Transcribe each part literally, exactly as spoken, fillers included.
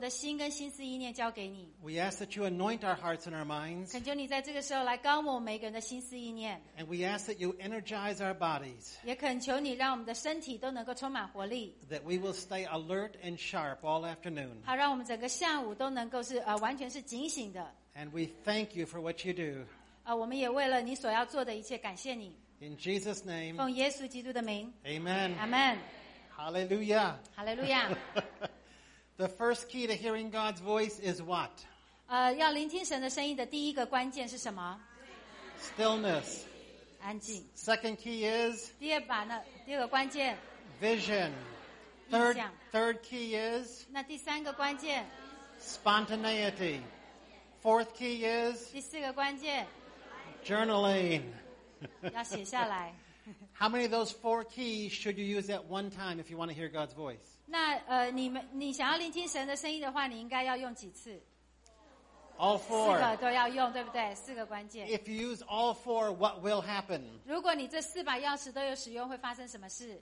的心跟心思意念交给你。 We ask that you anoint our hearts and our minds. 恳求你在这个时候来高抹每个人的心思意念， And we ask that you energize our bodies, 也恳求你让我们的身体都能够充满活力， that we will stay alert and sharp all afternoon. 好让我们整个下午都能够是呃完全是警醒的。 And we thank you for what you do. 呃，我们也为了你所要做的一切感谢你， In Jesus' name, 奉耶稣基督的名， amen. 阿门， Hallelujah. 哈利路亚。 The first key to hearing God's voice is what? 呃，要聆听神的声音的第一个关键是什么？ Stillness. 安静。 Second key is 第二把呢？第二个关键， vision. Third, 印象。 third key is 那第三个关键， spontaneity. Fourth key is 第四个关键， journaling. 要写下来。 How many of those four keys should you use at one time if you want to hear God's voice? 那呃，你们你想要聆听神的声音的话，你应该要用几次？ All 四个 four. 都要用，对不对？四个关键。 If you use all four, what will happen? 如果你这四把钥匙都有使用，会发生什么事？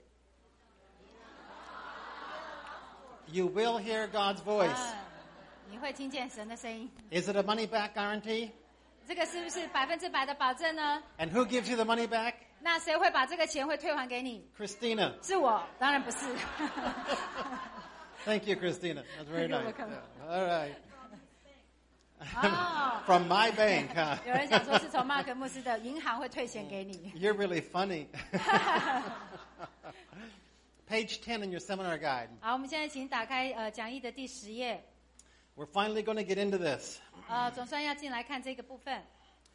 You will hear God's voice. 啊，你会听见神的声音。 Is it a money back guarantee? 这个是不是百分之百的保证呢？ And who gives you the money back? 那谁会把这个钱会退还给你？ Christina. 是我，当然不是。 Thank you, Christina. That's very You're nice. welcome. Yeah. All right. 哦 From my bank, huh? 有人讲说是从马可牧师的银行会退钱给你。 You're really funny. Page ten in your seminar guide. 好，我们现在请打开呃讲义的第十页， We're finally going to get into this. 呃，总算要进来看这个部分。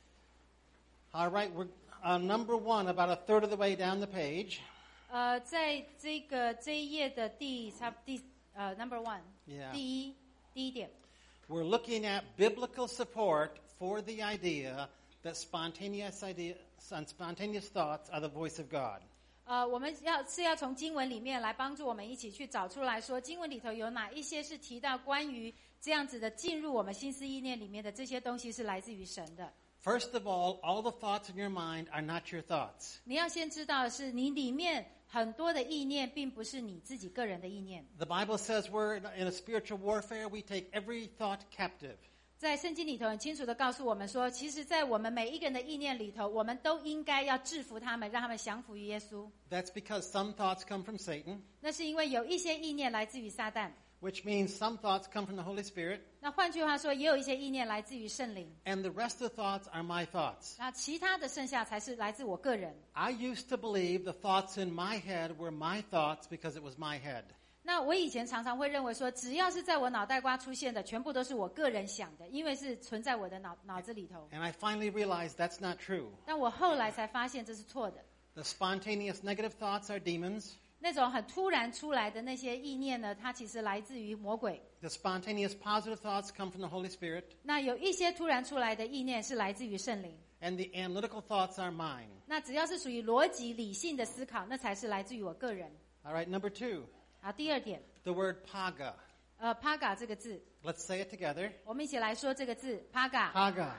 All right, we're uh, number one, about a third of the way down the page. 呃，在这个这一页的第差第呃 number one， Yeah. 第一第一点， We're looking at biblical support for the idea that spontaneous idea, spontaneous thoughts are the voice of God. 呃，我们要是要从经文里面来帮助我们一起去找出来说，经文里头有哪一些是提到关于这样子的进入我们心思意念里面的这些东西是来自于神的。 First of all, all the thoughts in your mind are not your thoughts. 你要先知道的是，你里面很多的意念并不是你自己个人的意念。 The Bible says we're in a spiritual warfare. We take every thought captive. 在圣经里头很清楚的告诉我们说，其实在我们每一个人的意念里头，我们都应该要制服他们，让他们降服于耶稣。 That's because some thoughts come from Satan, 那是因为有一些意念来自于撒旦， which means some thoughts come from the Holy Spirit, 那换句话说，也有一些意念来自于圣灵， and the rest of the thoughts are my thoughts. 那其他的剩下才是来自我个人。 I used to believe the thoughts in my head were my thoughts because it was my head. 那我以前常常会认为说，只要是在我脑袋瓜出现的，全部都是我个人想的，因为是存在我的脑脑子里头。 And I finally realized that's not true. 但我后来才发现这是错的。 The spontaneous negative thoughts are demons. 那种很突然出来的那些意念呢，它其实来自于魔鬼。 The spontaneous positive thoughts come from the Holy Spirit. 那有一些突然出来的意念是来自于圣灵。 And the analytical thoughts are mine. 那只要是属于逻辑理性的思考，那才是来自于我个人。 All right, number two, 好，第二点， the word paga. 呃 ，paga 这个字， Let's say it together. 我们一起来说这个字 paga。 Paga.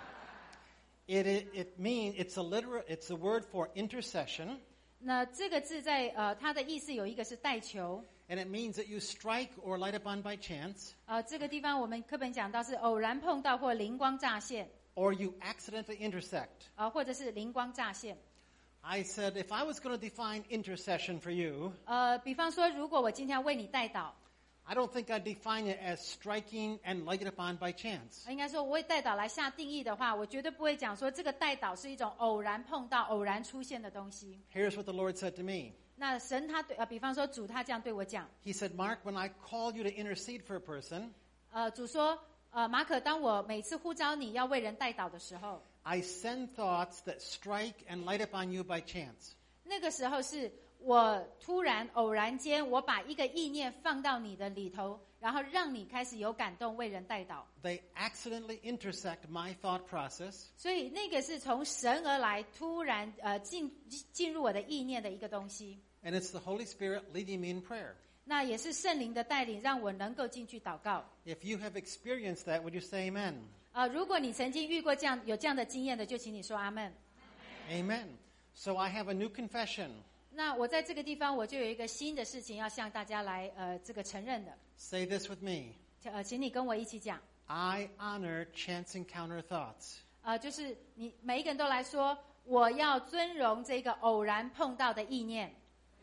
It, it, it means, it's a literal, it's a word for intercession. 那这个字在呃，它的意思有一个是代求， And it means that you strike or light upon by chance, 呃，这个地方我们课本讲到是偶然碰到或灵光乍现， or you accidentally intersect. 呃，或者是灵光乍现。 I said, if I was going to define intercession for you, 呃，比方说，如果我今天要为你代祷， I don't think I'd define it as striking and lighted upon by chance. 应该说我为代祷来下定义的话，我绝对不会讲说这个代祷是一种偶然碰到、偶然出现的东西。 Here's what the Lord said to me. 那神他对呃，比方说主他这样对我讲， He said, Mark, when I call you to intercede for a person, 呃，主说，呃，马可，当我每次呼召你要为人代祷的时候， I send thoughts that strike and light upon you by chance. 那个时候是我突然偶然间，我把一个意念放到你的里头，然后让你开始有感动为人代祷。 They accidentally intersect my thought process, 所以那个是从神而来，突然呃进进入我的意念的一个东西。 and it's the Holy Spirit leading me in prayer. 那也是圣灵的带领，让我能够进去祷告。 If you have experienced that, would you say amen? 呃，如果你曾经遇过这样有这样的经验的，就请你说阿们。 Amen. So I have a new confession. 那我在这个地方，我就有一个新的事情要向大家来呃这个承认的。 Say this with me. 呃，请你跟我一起讲。 I honor chance encounter thoughts. 呃，就是你每一个人都来说，我要尊荣这个偶然碰到的意念。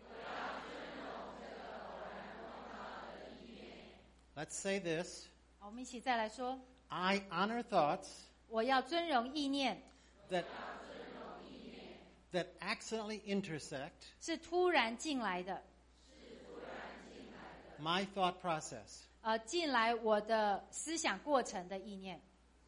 Let's say this. 好，我们一起再来说。 I honor thoughts 我要尊荣意念 that, that accidentally intersect 是突然进来的， my thought process. 呃，进来我的思想过程的意念。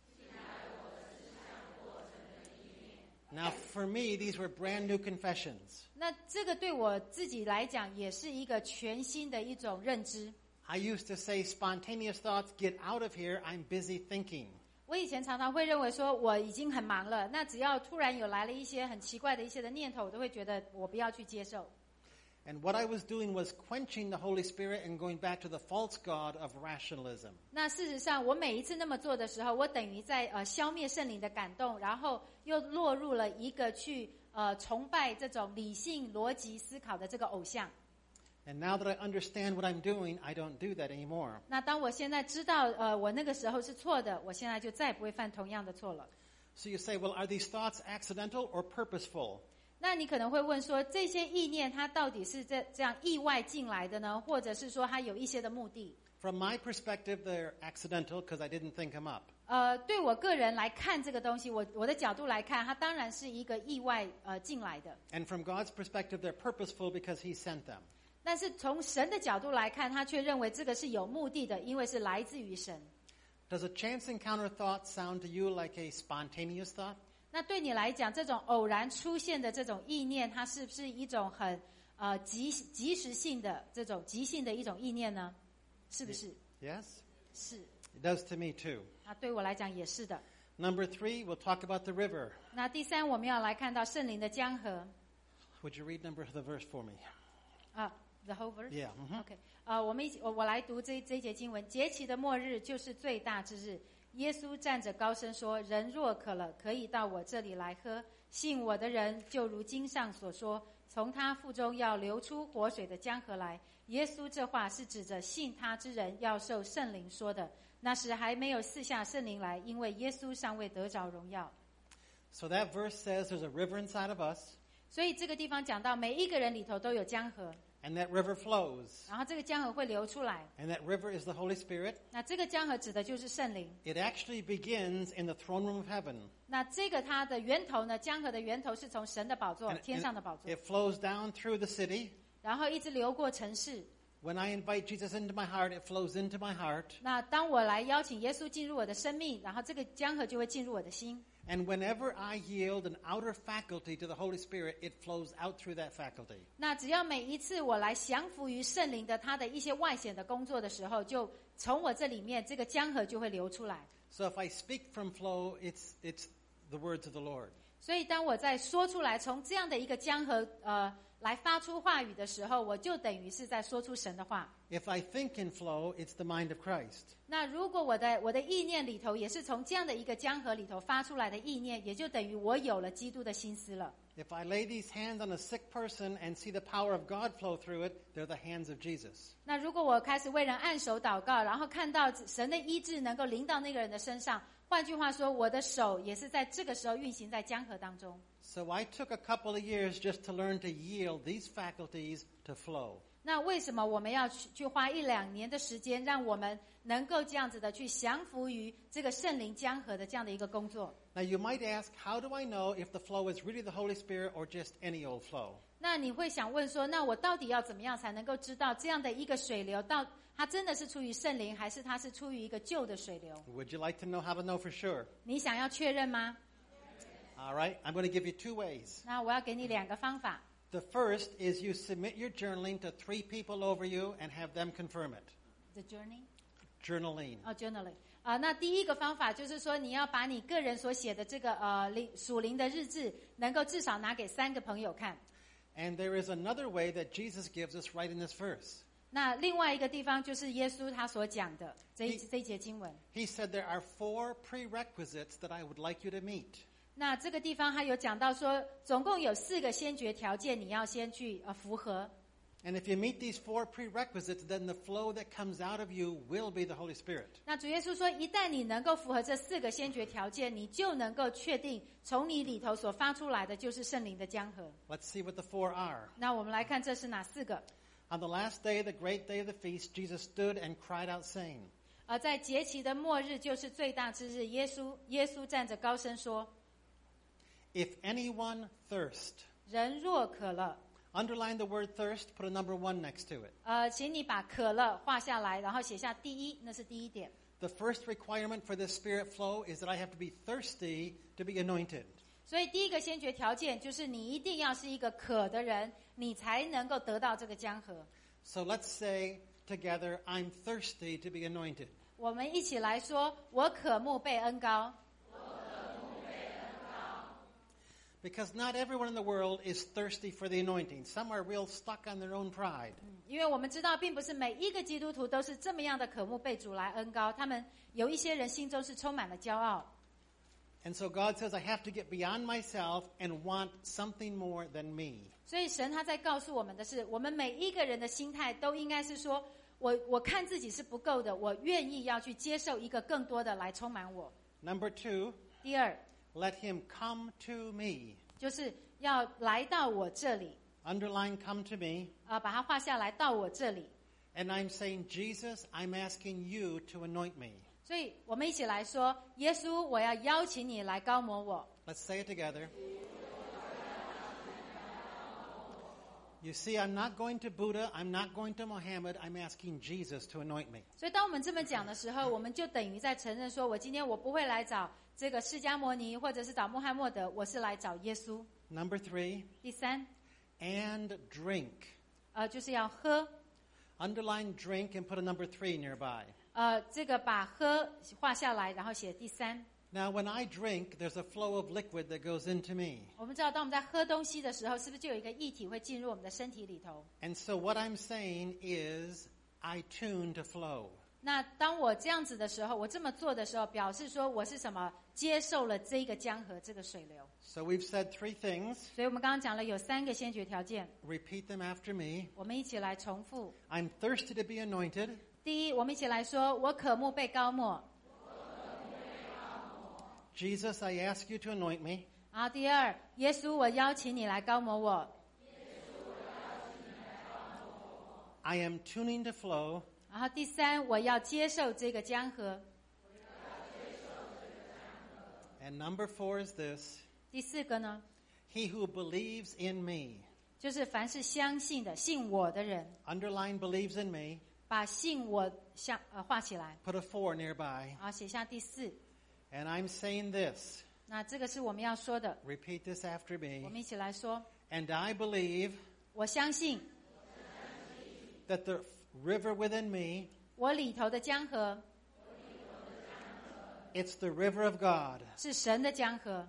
Now, for me, these were brand new confessions. 那这个对我自己来讲也是一个全新的一种认知。 I used to say, spontaneous thoughts, get out of here, I'm busy thinking. 我以前常常会认为说我已经很忙了，那只要突然有来了一些很奇怪的一些的念头，我都会觉得我不要去接受。 And what I was doing was quenching the Holy Spirit and going back to the false god of rationalism. 那事实上，我每一次那么做的时候，我等于在呃消灭圣灵的感动，然后又落入了一个去呃崇拜这种理性逻辑思考的这个偶像。 And now that I understand what I'm doing, I don't do that anymore. 那当我现在知道呃我那个时候是错的，我现在就再也不会犯同样的错了。 So you say, well, are these thoughts accidental or purposeful? 那你可能会问说，这些意念它到底是这这样意外进来的呢，或者是说它有一些的目的？ From my perspective, they're accidental because I didn't think them up. 呃，对我个人来看这个东西，我我的角度来看，它当然是一个意外呃进来的。 And from God's perspective, they're purposeful because He sent them. 但是从神的角度来看，他却认为这个是有目的的，因为是来自于神。 Does a chance encounter thought sound to you like a spontaneous thought? 那对你来讲，这种偶然出现的这种意念，它是不是一种很呃即即时性的这种即兴的一种意念呢？是不是？ Yes? 是。 It does to me too. 啊，对我来讲也是的。 Number three, we'll talk about the river. 那第三，我们要来看到圣灵的江河。 Would you read number the verse for me? 啊 ，the whole verse. Yeah. mhm. OK， 呃，我们一起，我我来读这这一节经文。节期的末日就是最大之日。耶稣站着高声说：“人若渴了，可以到我这里来喝。信我的人，就如经上所说，从他腹中要流出活水的江河来。”耶稣这话是指着信他之人要受圣灵说的。那时还没有赐下圣灵来，因为耶稣尚未得着荣耀。 So that verse says there's a river inside of us, 所以这个地方讲到，每一个人里头都有江河， and that river flows. 然后这个江河会流出来。 And that river is the Holy Spirit. 那这个江河指的就是圣灵。 It actually begins in the throne room of heaven. 那这个它的源头呢，江河的源头是从神的宝座， And 天上的宝座， it flows down through the city. 然后一直流过城市。 When I invite Jesus into my heart, it flows into my heart. 那当我来邀请耶稣进入我的生命，然后这个江河就会进入我的心。 And whenever I yield an outer faculty to the Holy Spirit, it flows out through that faculty. 那只要每一次我来降服于圣灵的他的一些外显的工作的时候，就从我这里面这个江河就会流出来。 So if I speak from flow, it's it's the words of the Lord. 所以当我在说出来，从这样的一个江河呃来发出话语的时候，我就等于是在说出神的话。 If I think in flow, it's the mind of Christ. 那如果我的我的意念里头也是从这样的一个江河里头发出来的意念，也就等于我有了基督的心思了。 If I lay these hands on a sick person and see the power of God flow through it, they're the hands of Jesus. 那如果我开始为人按手祷告，然后看到神的医治能够临到那个人的身上，换句话说，我的手也是在这个时候运行在江河当中。 So I took a couple of years just to learn to yield these faculties to flow. 那为什么我们要去去花一两年的时间，让我们能够这样子的去降服于这个圣灵江河的这样的一个工作？ Now you might ask, how do I know if the flow is really the Holy Spirit or just any old flow? 那你会想问说，那我到底要怎么样才能够知道这样的一个水流，到它真的是出于圣灵，还是它是出于一个旧的水流？ Would you like to know how to know for sure? 你想要确认吗？ All right, I'm going to give you two ways. 那我要给你两个方法。 The first is you submit your journaling to three people over you and have them confirm it. The journey, Journaling. 哦、journaling 啊、那第一个方法就是说，你要把你个人所写的这个呃灵属灵的日志，能够至少拿给三个朋友看。 And there is another way that Jesus gives us right in this verse. 那另外一个地方就是耶稣他所讲的这一 He- 这一节经文。 He said there are four prerequisites that I would like you to meet. 那这个地方他有讲到说，总共有四个先决条件，你要先去呃符合。 And if you meet these four prerequisites, then the flow that comes out of you will be the Holy Spirit. 那主耶稣说，一旦你能够符合这四个先决条件，你就能够确定从你里头所发出来的就是圣灵的江河。 Let's see what the four are. 那我们来看这是哪四个？ On the last day, the great day of the feast, Jesus stood and cried out, saying, 而在节期的末日，就是最大之日，耶稣耶稣站着高声说： If anyone thirst, 人若渴了， underline the word thirst, put a number one next to it. 呃，请你把渴了画下来，然后写下第一，那是第一点。 The first requirement for this spirit flow is that I have to be thirsty to be anointed. 所以第一个先决条件就是你一定要是一个渴的人，你才能够得到这个江河。 So let's say together, I'm thirsty to be anointed. 我们一起来说，我渴慕被恩膏。 Because not everyone in the world is thirsty for the anointing. Some are real stuck on their own pride. 因为我们知道，并不是每一个基督徒都是这么样的渴慕被主来恩膏，他们有一些人心中是充满了骄傲。 And so God says I have to get beyond myself and want something more than me. 所以神他在告诉我们的是，我们每一个人的心态都应该是说，我我看自己是不够的，我愿意要去接受一个更多的来充满我。 Number two, 第二， let him come to me. 就是要来到我这里， Underline come to me. 啊、把它画下来，到我这里。 And I'm saying, Jesus, I'm asking you to anoint me. 所以我们一起来说，耶稣，我要邀请你来膏抹我。 Let's say it together. You see, I'm not going to Buddha. I'm not going to Muhammad. I'm asking Jesus to anoint me. 所以当我们这么讲的时候，我们就等于在承认说，我今天我不会来找这个释迦牟尼，或者是找穆罕默德，我是来找耶稣。 Number three, 第三， and drink. 呃，就是要喝， Underline drink and put a number three nearby. 呃，这个把喝画下来，然后写第三。 Now, when I drink, there's a flow of liquid that goes into me. 我们知道，当我们在喝东西的时候，是不是就有一个液体会进入我们的身体里头？ And so what I'm saying is, I tune to flow. 那当我这样子的时候，我这么做的时候，表示说我是什么？接受了这个江河，这个水流。 So we've said three things. 所以我们刚刚讲了有三个先决条件， Repeat them after me. 我们一起来重复。 I'm thirsty to be anointed. 第一，我们一起来说，我渴慕被膏抹。 Jesus, I ask you to anoint me. 然后第二，耶稣，我邀请你来膏抹我。 I am tuning to flow. 然后第三，我要接受这个江河。 And number four is this. 第四个呢， He who believes in me. 就是凡是相信的、信我的人， Underline believes in me. 把信我下呃画起来， Put a four nearby. 然后写下第四。 And I'm saying this. 那这个是我们要说的， Repeat this after 我 me. 们一起来说。 And I believe 我相信 that the river within me, 我里头的江河 it's the river of God. 是神的江河。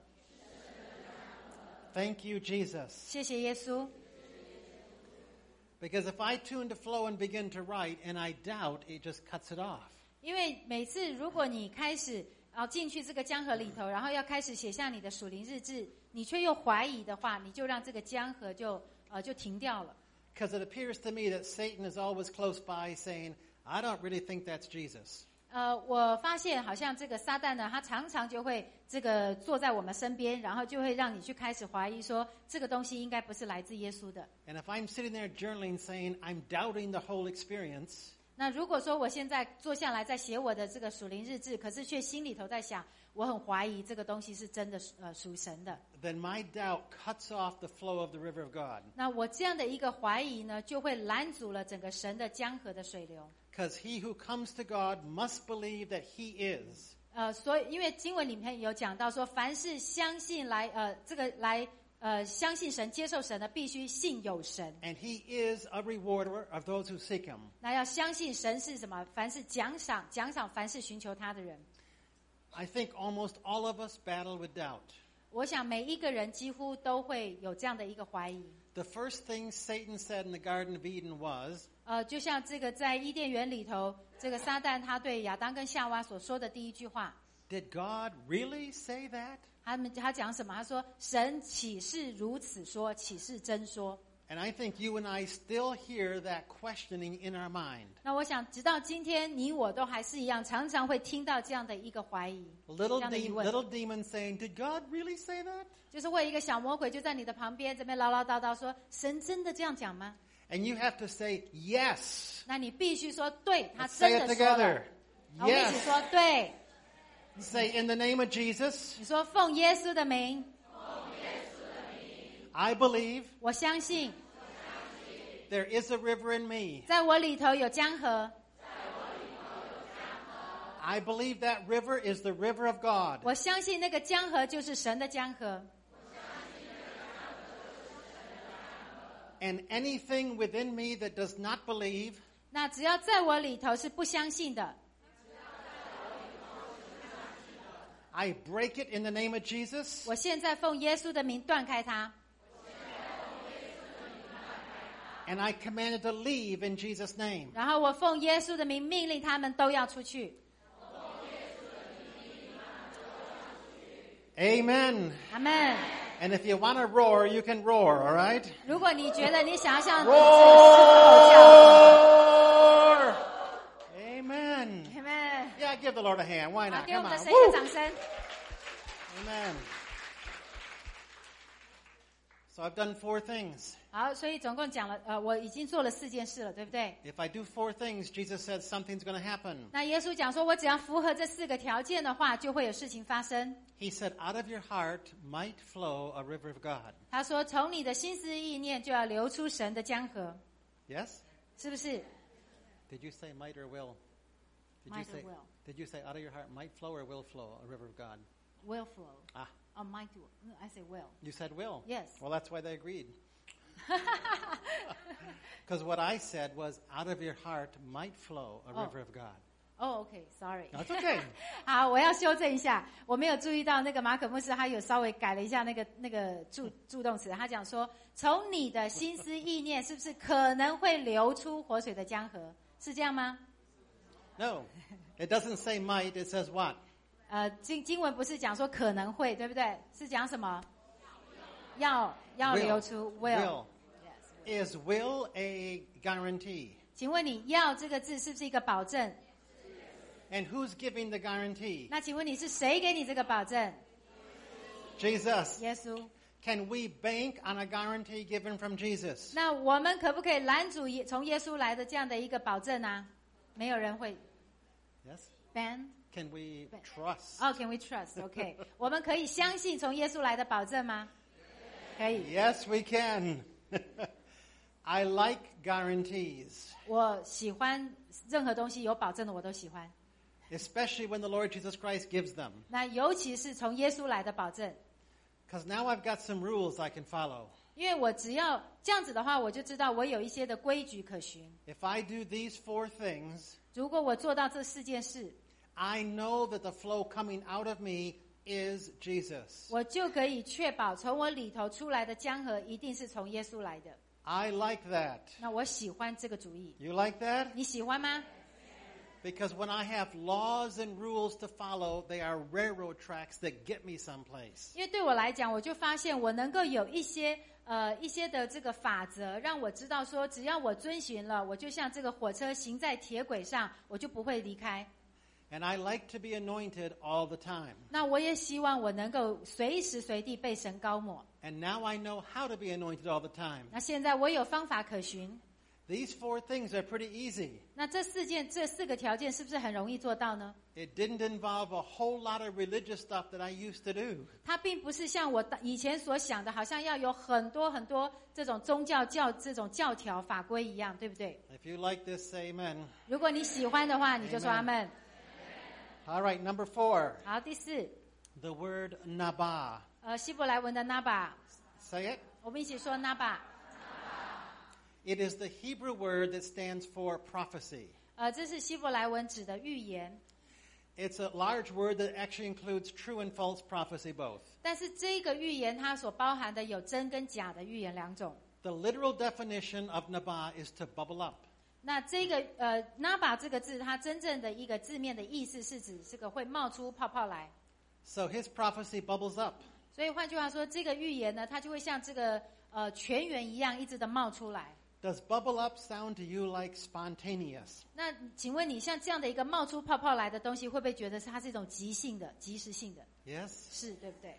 Thank you, Jesus. 谢谢耶稣。 Because if I tune to flow and begin to write and I doubt, it just cuts it off. 因为每次如果你开始啊进去这个江河里头，然后要开始写下你的属灵日志，你却又怀疑的话，你就让这个江河就呃就停掉了。 Because it appears to me that Satan is always close by saying, I don't really think that's Jesus. 呃，我发现好像这个撒旦呢，他常常就会这个坐在我们身边，然后就会让你去开始怀疑说，这个东西应该不是来自耶稣的。 And if I'm sitting there journaling saying, I'm doubting the whole experience, 那如果说我现在坐下来在写我的这个属灵日志，可是却心里头在想，我很怀疑这个东西是真的呃属神的， then my doubt cuts off the flow of the river of God. 那我这样的一个怀疑呢，就会拦阻了整个神的江河的水流。 Because he who comes to God must believe that he is. 呃，所以因为经文里面有讲到说，凡是相信来呃这个来呃相信神、接受神的，必须信有神。 And he is a rewarder of those who seek him. 那要相信神是什么？凡是奖赏，奖赏凡是寻求他的人。 I think almost all of us battle with doubt. 我想每一个人几乎都会有这样的一个怀疑。 The first thing Satan said in the Garden of Eden was, 呃，就像这个在伊甸园里头，这个撒旦他对亚当跟夏娃所说的第一句话， Did God really say that? 他们他讲什么？他说：“神岂是如此说？岂是真说？” And I think you and I still hear that questioning in our mind. 那我想直到今天你我都还是一样，常常会听到这样的一个怀疑， Little, 这样的疑 de- 问， little demon saying, did God really say that? 就是会有一个小魔鬼就在你的旁边这边唠唠叨叨说，神真的这样讲吗？ And you have to say, yes. 那你必须说对，他 Let's 真 say 的 it 说了。 together. 好，我们一起 Yes. 说对。 Say, in the name of Jesus, 你说奉耶稣的名， I believe 我相信 there is a river in me. 在我里头有江河， I believe that river is the river of God. 我相信那个江河就是神的江河。 And anything within me that does not believe, 那只要在我里头是不相信的， I break it in the name of Jesus. 我现在奉耶稣的名断开它， And I command it to leave in Jesus' name. 然后我奉耶稣的名命令他们都要出去。 Amen. 阿们。 And if you want to roar, you can roar, all right? 如果你觉得你想要像 Roar! Amen. 阿们， Yeah, give the Lord a hand. Why 好， not? 给我 Come 们的 on. 神一个 Woo! 掌声。 Amen. So I've done four things. 好，所以总共讲了，呃，我已经做了四件事了，对不对？ If I do four things, Jesus said something's going to happen. 那耶稣讲说，我只要符合这四个条件的话，就会有事情发生。 He said, out of your heart might flow a river of God. 他说，从你的心思意念就要流出神的江河， Yes? 是不是 Did you say might or will? Did Might you or say, will. Did you say out of your heart might flow or will flow a river of God? will flow? Ah, Oh, might will. No, I say will. you said will. Yes. Well, that's why they agreed. Because what I said was out of your heart might flow a Oh. river of God. Oh, okay, sorry. That's okay. 好，我要修正一下，我没有注意到那个马可牧师他有稍微改了一下那个那个助助动词，他讲说从你的心思意念是不是可能会流出活水的江河，是这样吗？ No, it doesn't say might. It says what? 呃，经经文不是讲说可能会，对不对？是讲什么？要要 Will. 流出 Will. Yes. Is will a guarantee? 请问你要这个字是不是一个保证？ And who's giving the guarantee? 那请问你是谁给你这个保证？ Jesus. 耶稣。 Can we bank on a guarantee given from Jesus? 那我们可不可以拦阻耶从耶稣来的这样的一个保证啊？没有人会 Yes. ban。 Can we trust? Oh, can we trust? OK， 我们可以相信从耶稣来的保证吗？可以。 Yes, we can. I like guarantees, 我喜欢任何东西有保证的，我都喜欢。 especially when the Lord Jesus Christ gives them. 那尤其是从耶稣来的保证， Because now I've got some rules I can follow. 因为我只要这样子的话，我就知道我有一些的规矩可循。 If I do these four things, 如果我做到这四件事， I know that the flow coming out of me is Jesus. 我就可以确保从我里头出来的江河一定是从耶稣来的。 I like that. 那我喜欢这个主意， You like that? 你喜欢吗？ Because when I have laws and rules to follow, they are railroad tracks that get me someplace. 因为对我来讲，我就发现我能够有一些呃一些的这个法则，让我知道说，只要我遵循了，我就像这个火车行在铁轨上，我就不会离开。 And I like to be anointed all the time. 那我也希望我能够随时随地被神膏抹。 And now I know how to be anointed all the time. 那现在我有方法可循。 These four things are pretty easy. 那这四件这四个条件是不是很容易做到呢？ It didn't involve a whole lot of religious stuff that I used to do. 它并不是像我以前所想的，好像要有很多很多这种宗教教这种教条法规一样，对不对？ If you like this, say amen. 如果你喜欢的话，你就说 Amen 阿门。 All right, number four, 好，第四， the word nabah. 呃，希伯来文的 naba， Say it. 我们一起说 naba。 It is the Hebrew word that stands for prophecy. 呃，这是希伯来文指的预言， It's a large word that actually includes true and false prophecy both. 但是这个预言它所包含的有真跟假的预言两种。 The literal definition of nabah is to bubble up. 那这个呃 naba 这个字，它真正的一个字面的意思是指这个会冒出泡泡来。 So his prophecy bubbles up. 所以换句话说，这个预言呢，它就会像这个呃泉源一样，一直的冒出来。 Does bubble up sound to you like spontaneous? 那请问你像这样的一个冒出泡泡来的东西，会不会觉得是它是一种即兴的、即时性的？ Yes? 是，对不对？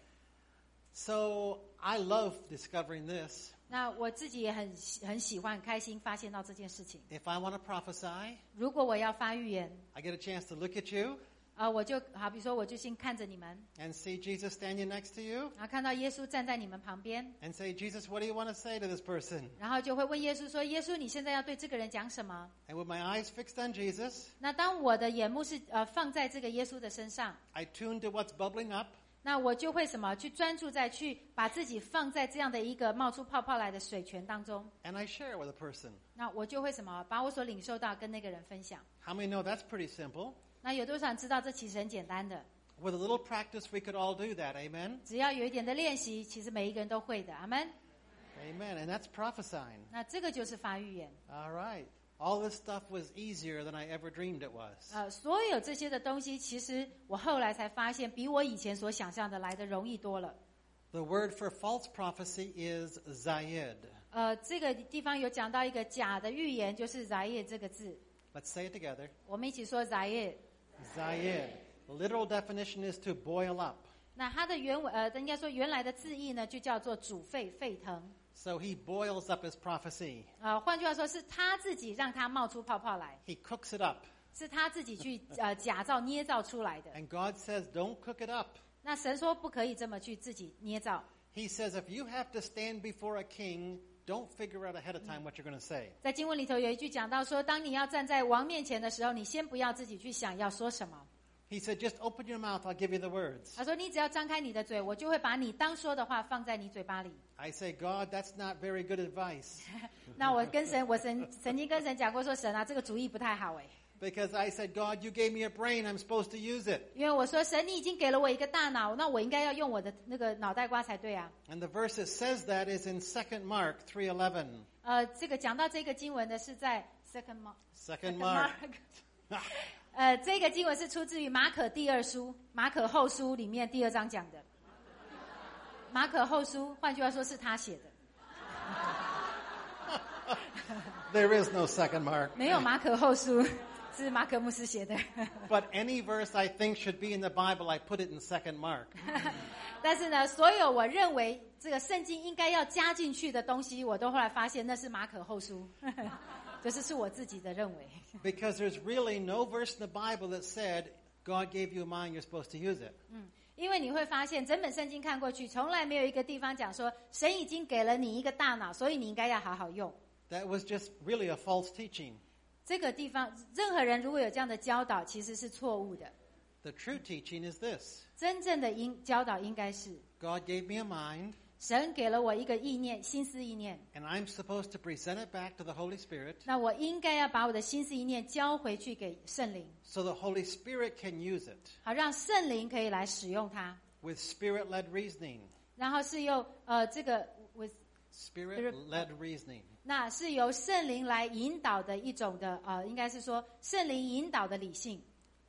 So I love discovering this. 那我自己也很很喜欢、很开心发现到这件事情。 If I want to prophesy, 如果我要发预言， I get a chance to look at you 啊、呃，我就好比说，我就先看着你们， and see Jesus standing next to you 然后看到耶稣站在你们旁边， and say, Jesus, what do you want to say to this person? 然后就会问耶稣说：“耶稣，你现在要对这个人讲什么 And with my eyes fixed on Jesus,？” 那当我的眼目是呃放在这个耶稣的身上， I tune to what's bubbling up 那我就会什么去专注在去把自己放在这样的一个冒出泡泡来的水泉当中， and I share with a person. 那我就会什么把我所领受到跟那个人分享。 How many know that's pretty simple? 那有多少人知道这其实很简单的？ With a little practice, we could all do that. Amen? 只要有一点的练习，其实每一个人都会的。阿们。 Amen. And that's prophesying. 那这个就是发预言。 All right. All this stuff was easier than I ever dreamed it was. 呃，所有这些的东西，其实我后来才发现，比我以前所想象的来的容易多了。 The word for false prophecy is zayed. 呃，这个地方有讲到一个假的预言，就是 “zayed” 这个字。 Let's say it together. 我们一起说 “zayed”。 Zayed. The literal definition is to boil up. 那它的原文，呃，应该说原来的字义呢，就叫做煮沸、沸腾。 So he boils up his prophecy. 呃，换句话说，是他自己让它冒出泡泡来， He cooks it up. 是他自己去呃假造、捏造出来的。 And God says, don't cook it up. 那神说不可以这么去自己捏造。 He says, if you have to stand before a king, don't figure out ahead of time what you're going to say. 在经文里头有一句讲到说，当你要站在王面前的时候，你先不要自己去想要说什么。 He said, just open your mouth, I'll give you the words. 他说，你只要张开你的嘴，我就会把你当说的话放在你嘴巴里。 I say, God, that's not very good advice. 那我跟神，我神曾经跟神讲过说，神啊，这个主意不太好哎， Because I said, God, you gave me a brain, I'm supposed to use it. 因为我说神，你已经给了我一个大脑，那我应该要用我的那个脑袋瓜才对啊。 And the verse that says that is in Second Mark three eleven. 呃，这个讲到这个经文的是在 Second Mark。 Second Mark. 呃，这个经文是出自于马可第二书、马可后书里面第二章讲的。马可后书，换句话说是他写的。 There is no second Mark. 没有马可后书，是马可牧师写的。 But any verse I think should be in the Bible, I put it in Second Mark. 但是呢，所有我认为这个圣经应该要加进去的东西，我都后来发现那是马可后书，就是是我自己的认为。 Because there's really no verse in the Bible that said, God gave you a mind, you're supposed to use it. 嗯，因为你会发现整本圣经看过去，从来没有一个地方讲说神已经给了你一个大脑，所以你应该要好好用。 That was just really a false teaching. 这个地方，任何人如果有这样的教导，其实是错误的。 The true teaching is this. 真正的应教导应该是， God gave me a mind, 神给了我一个意念、心思意念， and I'm supposed to present it back to the Holy Spirit 那我应该要把我的心思意念交回去给圣灵， so the Holy Spirit can use it 好让圣灵可以来使用它， with Spirit-led reasoning. 然后是用呃这个 with Spirit-led reasoning. 那是由圣灵来引导的一种的呃，应该是说圣灵引导的理性。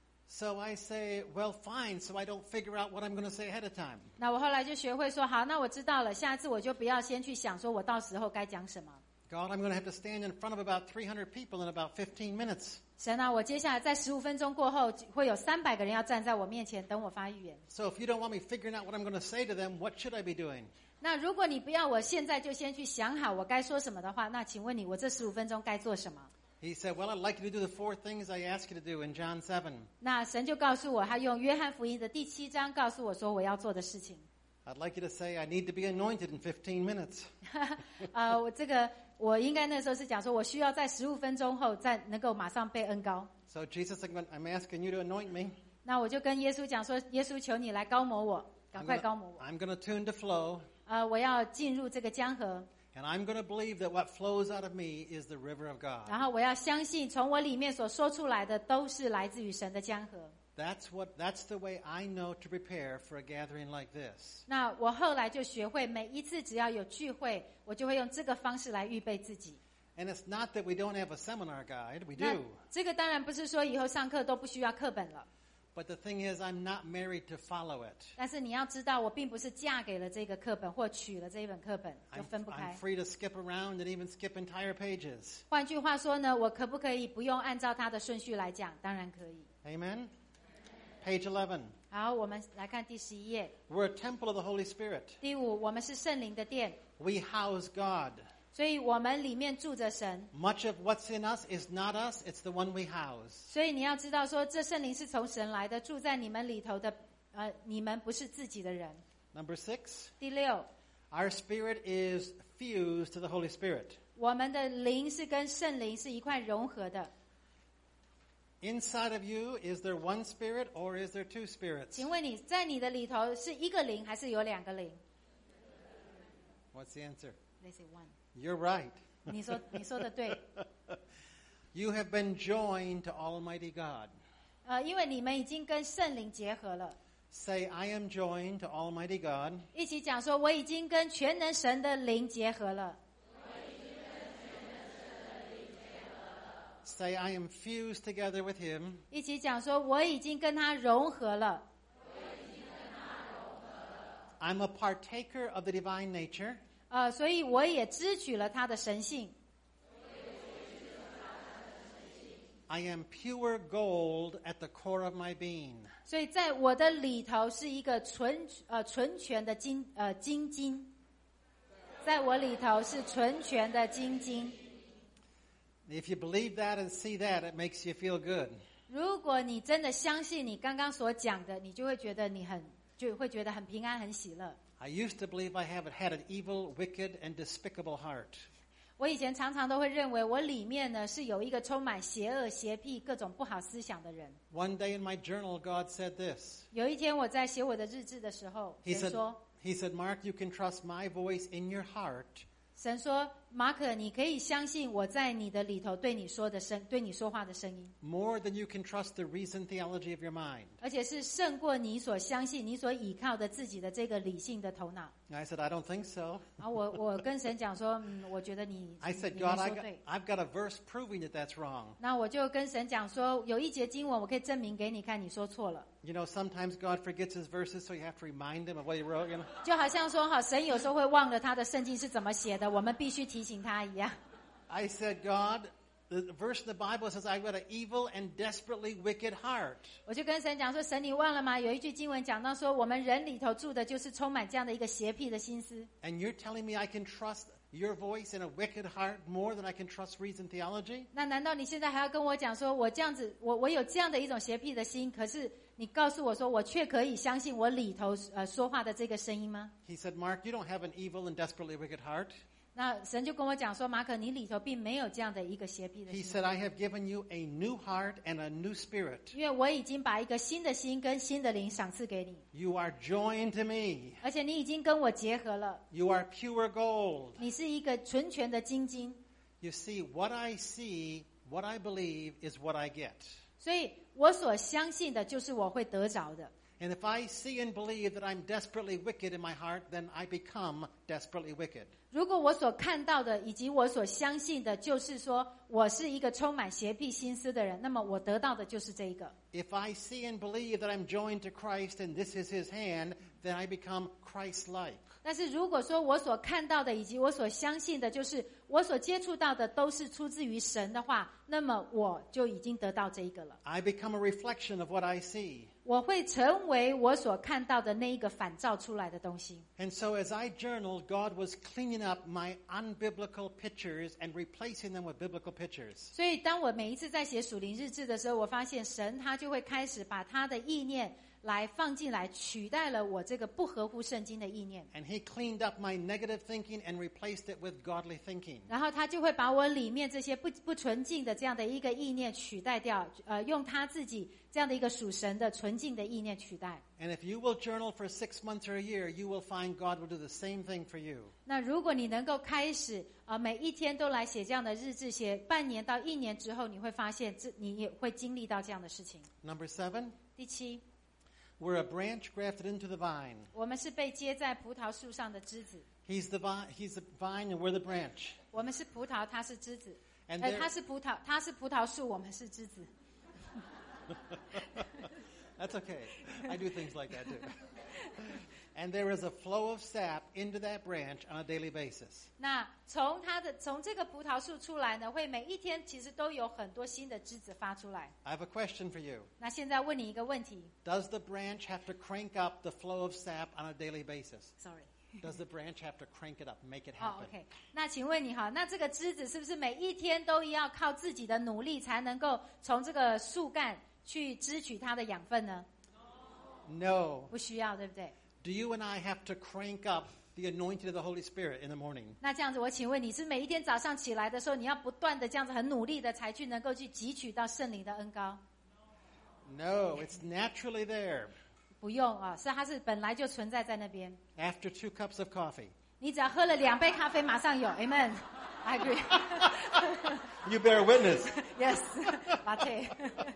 So I say, well, fine, so I don't figure out what I'm going to say ahead of time. 那我后来就学会说，好，那我知道了，下次我就不要先去想说我到时候该讲什么。 God, I'm going to have to stand in front of about three hundred people in about fifteen minutes. 神啊，我接下来在十五分钟过后，会有三百个人要站在我面前等我发预言。 So if you don't want me figuring out what I'm going to say to them, what should I be doing? 那如果你不要我现在就先去想好我该说什么的话，那请问你，我这十五分钟该做什么？ He said, well, I'd like you to do the four things I asked you to do in John seven. 那神就告诉我，他用约翰福音的第七章告诉我说我要做的事情。 I'd like you to say, I need to be anointed in fifteen minutes. 呃，我这个我应该那时候是讲说，我需要在十五分钟后再能够马上被恩膏。 So Jesus, I'm going- I'm asking you to anoint me. 那我就跟耶稣讲说，耶稣求你来高摩我，赶 I'm 快 gonna- 高摩我。 I'm going to tune to flow, 呃，我要进入这个江河， and I'm going to believe that what flows out of me is the river of God. 然后我要相信从我里面所说出来的都是来自于神的江河。 That's what. That's the way I know to prepare for a gathering like this. 那我后来就学会，每一次只要有聚会，我就会用这个方式来预备自己。 And it's not that we don't have a seminar guide. We 那 do. 这个当然不是说以后上课都不需要课本了， But the thing is, I'm not married to follow it. 但是你要知道，我并不是嫁给了这个课本或娶了这一本课本，就 I'm, 分不 I'm 开。 free to skip around and even skip entire pages. 换句话说呢，我可不可以不用按照它的顺序来讲？当然可以。 Amen? Page eleven. 好，我们来看第十一页。 We're a temple of the Holy Spirit. 第五，我们是圣灵的殿， We house God. 所以我们里面住着神。 Much of what's in us is not us, it's the one we house. 所以你要知道说，这圣灵是从神来的，住在你们里头的，呃，你们不是自己的人。 Number six, 第六， our spirit is fused to the Holy Spirit. 我们的灵是跟圣灵是一块融合的。 Inside of you, is there one spirit or is there two spirits? 请问你在你的里头是一个灵还是有两个灵？ What's the answer? They say one. You're right. 你说你说的对。 You have been joined to Almighty God. 呃，因为你们已经跟圣灵结合了。 Say, I am joined to Almighty God. 一起讲说，我已经跟全能神的灵结合了。 Say, I am fused together with Him. 一起讲说，我已经跟他融合了。 I'm a partaker of the divine nature. 呃，所以我也支取了他的神性。 I am pure gold at the core of my being. 所以在我的里头是一个纯呃纯全的金呃金金，在我里头是纯全的金金。 If you believe that and see that, it makes you feel good. 如果你真的相信你刚刚所讲的，你就会觉得你很就会觉得很平安很喜乐。 I used to believe I have had an evil, wicked, and despicable heart. 我以前常常都会认为我里面呢是有一个充满邪恶、邪僻、各种不好思想的人。 One day in my journal, God said this. 有一天我在写我的日志的时候， He 神 said, 说 he said, Mark, you can trust my voice in your heart. 神说，马可，你可以相信我在你的里头对你说的声，对你说话的声音， More than you can trust the reasoned theology of your mind. 而且是胜过你所相信、你所倚靠的自己的这个理性的头脑。 I said, I don't think so. 然后我我跟神讲说，嗯，我觉得你 I 你 said, 没 God, 说 I got, 对。 I've got a verse proving that that's wrong. 那我就跟神讲说，有一节经文我可以证明给你看，你说错了。 You know, sometimes God forgets his verses, so you have to remind him of what he wrote, you know. 就好像说哈，神有时候会忘了他的圣经是怎么写的，我们必须提醒他一样。 I said, God, the verse in the Bible says, I've got an evil and desperately wicked heart. 我就跟神讲说，神你忘了吗？有一句经文讲到说，我们人里头住的就是充满这样的一个邪僻的心思。 And you're telling me I can trust your voice in a wicked heart more than I can trust reasoned theology? 那难道你现在还要跟我讲说，我这样子，我我有这样的一种邪僻的心，可是你告诉我说，我却可以相信我里头呃说话的这个声音吗？ He said, Mark, you don't have an evil and desperately wicked heart. 那神就跟我讲说，马可，你里头并没有这样的一个邪僻的 He 心， said, I have given you a new heart and a new spirit. 因为我已经把一个新的心跟新的灵赏赐给你， You are joined to me. 而且你已经跟我结合了， You are pure gold. 你是一个纯全的金晶。 You see, what I see, what I believe is what I get. 所以我所相信的就是我会得着的。 And if I see and believe that I'm desperately wicked in my heart, then I become desperately wicked. 如果我所看到的以及我所相信的，就是说我是一个充满邪僻心思的人，那么我得到的就是这一个。 If I see and believe that I'm joined to Christ and this is his hand, then I become Christ-like. 但是如果说我所看到的以及我所相信的，就是我所接触到的都是出自于神的话，那么我就已经得到这一个了。 I become a reflection of what I see. 我会成为我所看到的那一个反照出来的东西。 And so as I journaled, God was cleaning up my unbiblical pictures and replacing them with biblical pictures. 所以当我每一次在写属灵日志的时候，我发现神他就会开始把他的意念来放进来，取代了我这个不合乎圣经的意念。 And he cleaned up my negative thinking and replaced it with godly thinking. 然后他就会把我里面这些不不纯净的这样的一个意念取代掉，呃，用他自己这样的一个属神的纯净的意念取代。 And if you will journal for six months or a year, you will find God will do the same thing for you. 那如果你能够开始呃每一天都来写这样的日志，写半年到一年之后，你会发现这你也会经历到这样的事情。 Number seven, 第七， we're a branch grafted into the vine. 我们是被接在葡萄树上的枝子。 He's the vine, he's the vine and we're the branch. 我们是葡萄，它是枝子。 And 呃， there- 它是葡萄，它是葡萄树，我们是枝子。 That's okay. I do things like that too. And there is a flow of sap into that branch on a daily basis. 那从它的从这个葡萄树出来呢，会每一天其实都有很多新的枝子发出来。 I have a question for you. 那现在问你一个问题 Does the branch have to crank up the flow of sap on a daily basis? ，sorry。 Does the branch have to crank it up, make it 哦 happen? ，OK。那请问你哈，那这个枝子是不是每一天都要靠自己的努力才能够从这个树干去支取它的养分呢？ No. 不需要，对不对？ Do you and I have to crank up the anointing of the Holy Spirit in the morning? 那这样子，我请问你是每一天早上起来的时候，你要不断的这样子很努力的才去能够去汲取到圣灵的恩膏？ No, it's naturally there. 不用啊，是它是本来就存在在那边。 After two cups of coffee. 你只要喝了两杯咖啡，马上有 ，Amen。I agree. You bear witness. Yes, latte.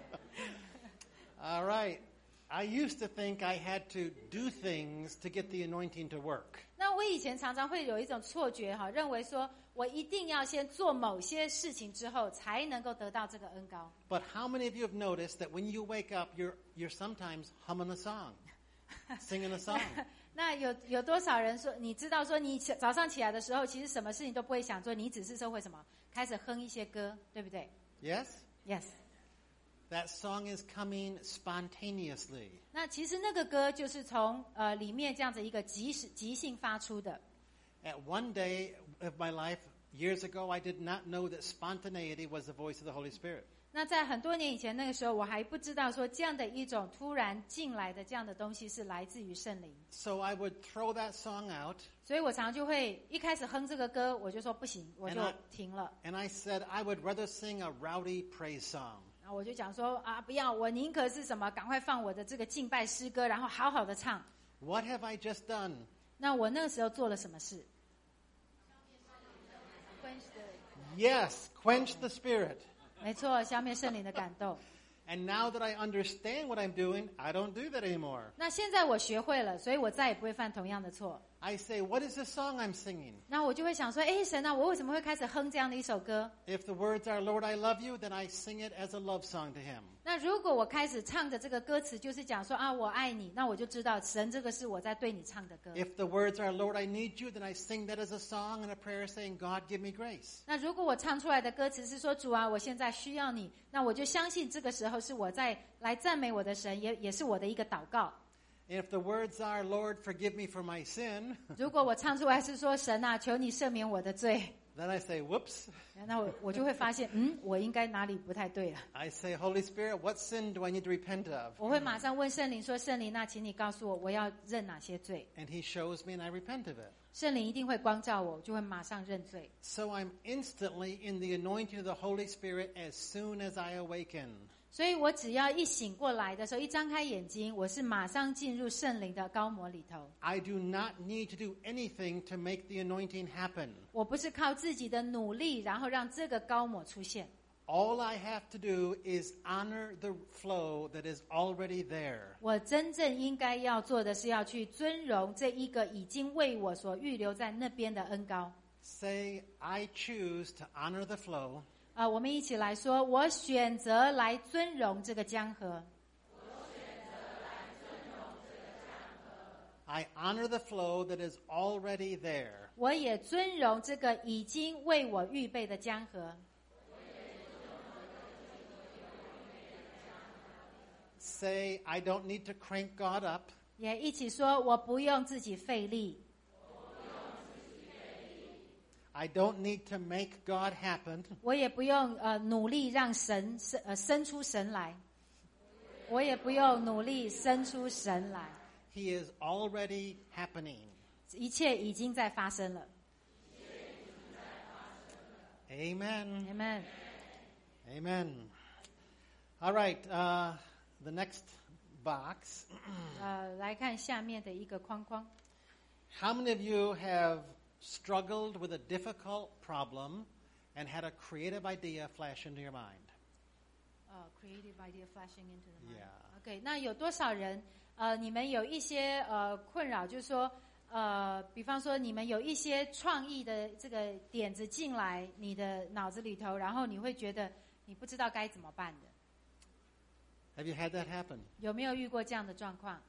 All right. I used to think I had to do things to get the anointing to work. 那我以前常常会有一种错觉哈，认为说我一定要先做某些事情之后，才能够得到这个恩膏。 But how many of you have noticed that when you wake up, you're you're sometimes humming a song, singing a song? 那有有多少人说，你知道说你起早上起来的时候，其实什么事情都不会想做，你只是说会什么，开始哼一些歌，对不对 Yes? ？Yes。 That song is coming spontaneously. 那其实那个歌就是从呃里面这样子一个即时即兴发出的。 At one day of my life, years ago, I did not know that spontaneity was the voice of the Holy Spirit. 那在很多年以前，那个时候我还不知道说这样的一种突然进来的这样的东西是来自于圣灵， So I would throw that song out, 所以我常常就会一开始哼这个歌，我就说不行，我就 And I- 停了。 and I said I would rather sing a rowdy praise song. 然后我就讲说啊，不要，我宁可是什么，赶快放我的这个敬拜诗歌，然后好好的唱。 What have I just done? 那我那个时候做了什么事？ Yes, quench the Spirit. 没错，消灭圣灵的感动。 And now that I understand what I'm doing, I don't do that anymore. 那现在我学会了，所以我再也不会犯同样的错。 I say, what is the song I'm singing? 那我就会想说，哎，神啊，我为什么会开始哼这样的一首歌？ If the words are, Lord, I love you, then I sing it as a love song to Him. 那如果我开始唱的这个歌词就是讲说啊，我爱你，那我就知道神这个是我在对你唱的歌。 If the words are, Lord, I need you, then I sing that as a song and a prayer saying, God, give me grace. 那如果我唱出来的歌词是说主啊，我现在需要你，那我就相信这个时候是我在来赞美我的神，也也是我的一个祷告。 And if the words are, Lord, forgive me for my sin, 如果我唱出来是说神啊，求你赦免我的罪， then I say, whoops. 那我我就会发现，嗯，我应该哪里不太对了。 I say, Holy Spirit, what sin do I need to repent of? 我会马上问圣灵说，圣灵，那请你告诉我，我要认哪些罪？ And He shows me and I repent of it. 圣灵一定会光照我，我就会马上认罪。 So I'm instantly in the anointing of the Holy Spirit as soon as I awaken. 所以我只要一醒过来的时候，一张开眼睛，我是马上进入圣灵的高模里头。 I do not need to do anything to make the anointing happen. 我不是靠自己的努力，然后让这个高模出现。 All I have to do is honor the flow that is already there. 我真正应该要做的是要去尊荣这一个已经为我所预留在那边的恩膏。 Say, I choose to honor the flow. 啊、我们一起来说，我选择来尊荣这个江河。 I honor the flow that is already there. 我也尊荣这个已经为我预备的江河。 Say, I don't need to crank God up. 也一起说，我不用自己费力， I don't need to make God happen. 我也不用呃努力让神生呃生出神来，我也不用努力生出神来， He is already happening. 一切已经在发生了。 Amen. Amen。 Amen. All right. Uh, the next box. 呃，来看下面的一个框框。 How many of you have struggled with a difficult problem and had a creative idea flash into your mind? 呃 ，creative idea flashing into the mind. Yeah. OK， 那有多少人？呃，你们有一些呃困扰，就是说，呃，比方说你们有一些创意的这个点子进来你的脑子里头，然后你会觉得你不知道该怎么办的。 Have you had that happen? 有没有遇过这样的状况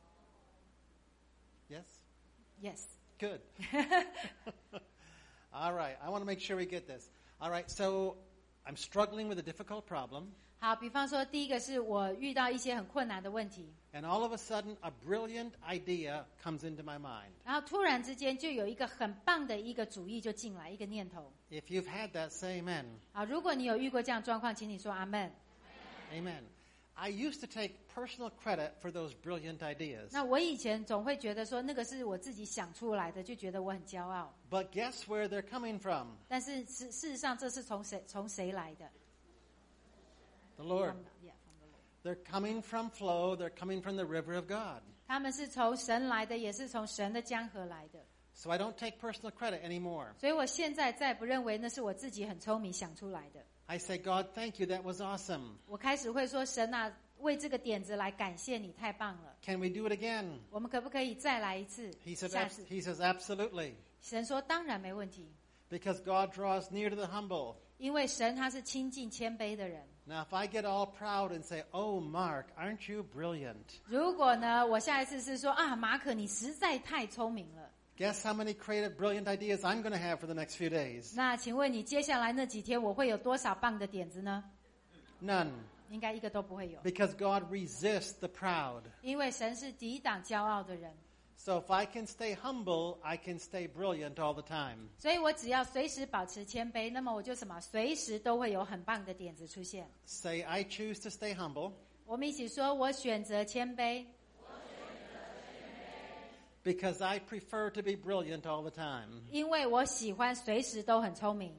Yes? ？Yes. Good. All right. I want to make sure we get this. All right. So I'm struggling with a difficult problem. 好，比方说，第一个是我遇到一些很困难的问题， And all of a sudden, a brilliant idea comes into my mind. 然后突然之间就有一个很棒的一个主意就进来，一个念头。 If you've had that, say amen. 好，如果你有遇过这样的状况，请你说阿门。 Amen. I used to take personal credit for those brilliant ideas. 那我以前总会觉得说，那个是我自己想出来的，就觉得我很骄傲。 But guess where they're coming from? 但是事事实上，这是从谁从谁来的 The Lord. From the- yeah, from the Lord. They're coming from flow. They're coming from the river of God. 他们是从神来的，也是从神的江河来的。 So I don't take personal credit anymore. 所以我现在再不认为那是我自己很聪明想出来的。 I say, God, thank you. That was awesome. 我开始会说，神啊，为这个点子来感谢你，太棒了。 Can we do it again? 我们可不可以再来一次？ He says, 下 abs- 次， he says, absolutely. 神说当然没问题， Because God draws near to the humble. 因为神他是亲近谦卑的人。 Now, if I get all proud and say, oh, Mark, aren't you brilliant? 如果呢，我下一次是说啊，马可你实在太聪明了， Guess how many creative, brilliant ideas I'm going to have for the next few days? 那请问你接下来那几天我会有多少棒的点子呢？ None. 应该一个都不会有， Because God resists the proud. 因为神是抵挡骄傲的人。 So if I can stay humble, I can stay brilliant all the time. 所以我只要随时保持谦卑，那么我就什么，随时都会有很棒的点子出现。 Say, I choose to stay humble 我们一起说，我选择谦卑， because I prefer to be brilliant all the time. 因为我喜欢随时都很聪明。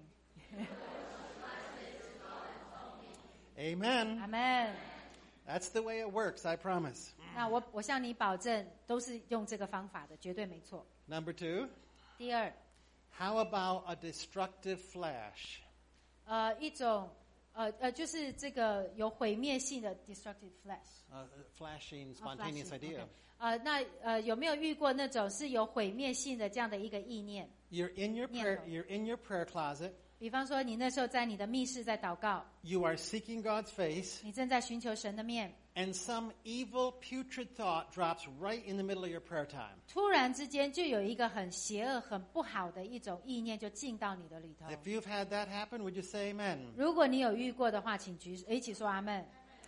Amen. 阿门。 That's the way it works, I promise. 那我我向你保证，都是用这个方法的，绝对没错。 Number two, 第二， how about a destructive flash? 呃，一种呃呃，就是这个有毁灭性的 destructive flash。 A flashing, 啊 spontaneous flashing， idea. OK 呃，那呃有没有遇过那种是有毁灭性的这样的一个意念？ You're in your prayer, you're in your prayer closet. 比方说，你那时候在你的密室在祷告， You are seeking God's face, 你正在寻求神的面， and some evil, putrid thought drops right in the middle of your prayer time. 突然之间就有一个很邪恶、很不好的一种意念就进到你的里头。 If you've had that happen, would you say amen? 如果你有遇过的话，请举一起说阿门。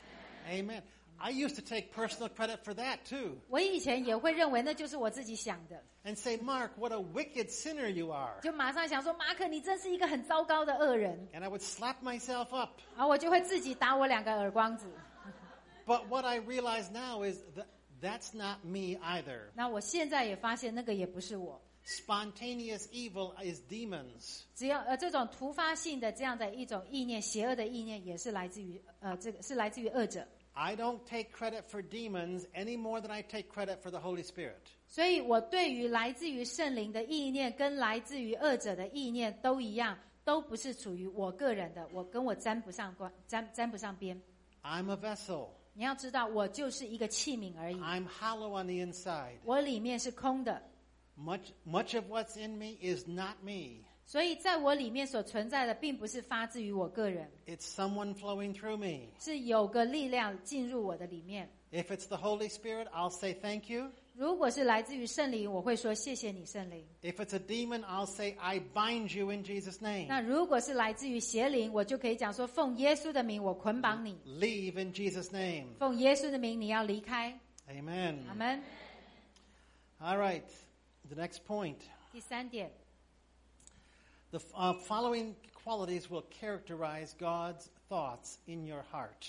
Amen. I used to take personal credit for that too. 我以前也会认为那就是我自己想的， And say, Mark, what a wicked sinner you are. 就马上想说，马可，你真是一个很糟糕的恶人， And I would slap myself up. 然后我就会自己打我两个耳光子。 But what I realize now is that that's not me either. 那我现在也发现，那个也不是我。 Spontaneous evil is demons. 只要呃这种突发性的这样的一种意念，邪恶的意念，也是来自于呃这个是来自于恶者。 I don't take credit for demons any more than I take credit for the Holy Spirit. 所以我对于来自于圣灵的意念跟来自于恶者的意念都一样，都不是属于我个人的，我跟我沾不上关，沾沾不上边。 I'm a vessel. 你要知道，我就是一个器皿而已， I'm hollow on the inside. 我里面是空的， Much, much of what's in me is not me. 所以在我里面所存在的，并不是发自于我个人， It's someone flowing through me. 是有个力量进入我的里面。 If it's the Holy Spirit, I'll say thank you. 如果是来自于圣灵，我会说谢谢你，圣灵。 If it's a demon, I'll say I bind you in Jesus' name. 那如果是来自于邪灵，我就可以讲说，奉耶稣的名，我捆绑你； Leave in Jesus' name. 奉耶稣的名，你要离开。 Amen. 阿门。 All right. The next point. 第三点， The uh, following qualities will characterize God's thoughts in your heart.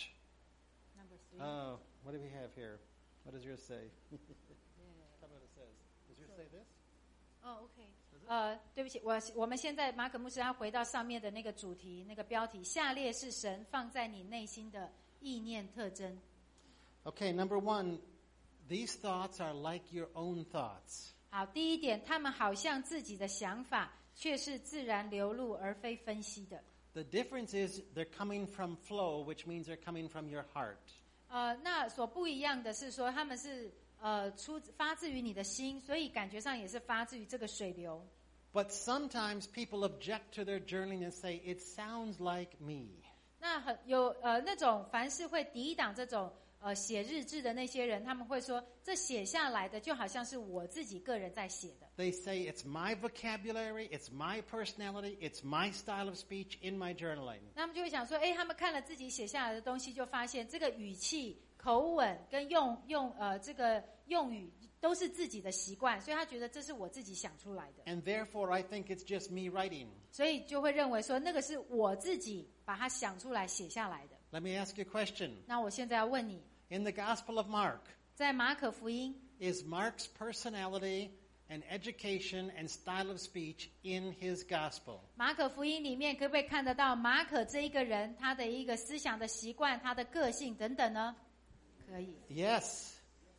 Oh, what do we have here? What does yours say? Tell me what it says. Does yours say this? 哦 ，OK， 呃，对不起，我我们现在马可牧师要回到上面的那个主题，那个标题，下列是神放在你内心的意念特征。 Okay, number one, these thoughts are like your own thoughts. 好，第一点，他们好像自己的想法，却是自然流露而非分析的。 The difference is they're coming from flow, which means they're coming from your heart. 呃，那所不一样的是说，他们是呃出发自于你的心，所以感觉上也是发自于这个水流。 But sometimes people object to their journaling and say, it sounds like me. 那很有呃那种凡是会抵挡这种呃写日志的那些人，他们会说，这写下来的就好像是我自己个人在写的。 They say it's my vocabulary, it's my personality, it's my style of speech in my journaling. 那他们就会想说，哎，他们看了自己写下来的东西，就发现这个语气、口吻跟用用呃这个用语都是自己的习惯，所以他觉得这是我自己想出来的。 And therefore, I think it's just me writing. 所以就会认为说，那个是我自己把它想出来写下来的。 Let me ask you a question. 那我现在要问你， In the Gospel of Mark, 在马可福音 is Mark's personality and education and style of speech in his gospel? 马可福音里面可不可以看得到马可这一个人他的一个思想的习惯、他的个性等等呢？可以。 Yes.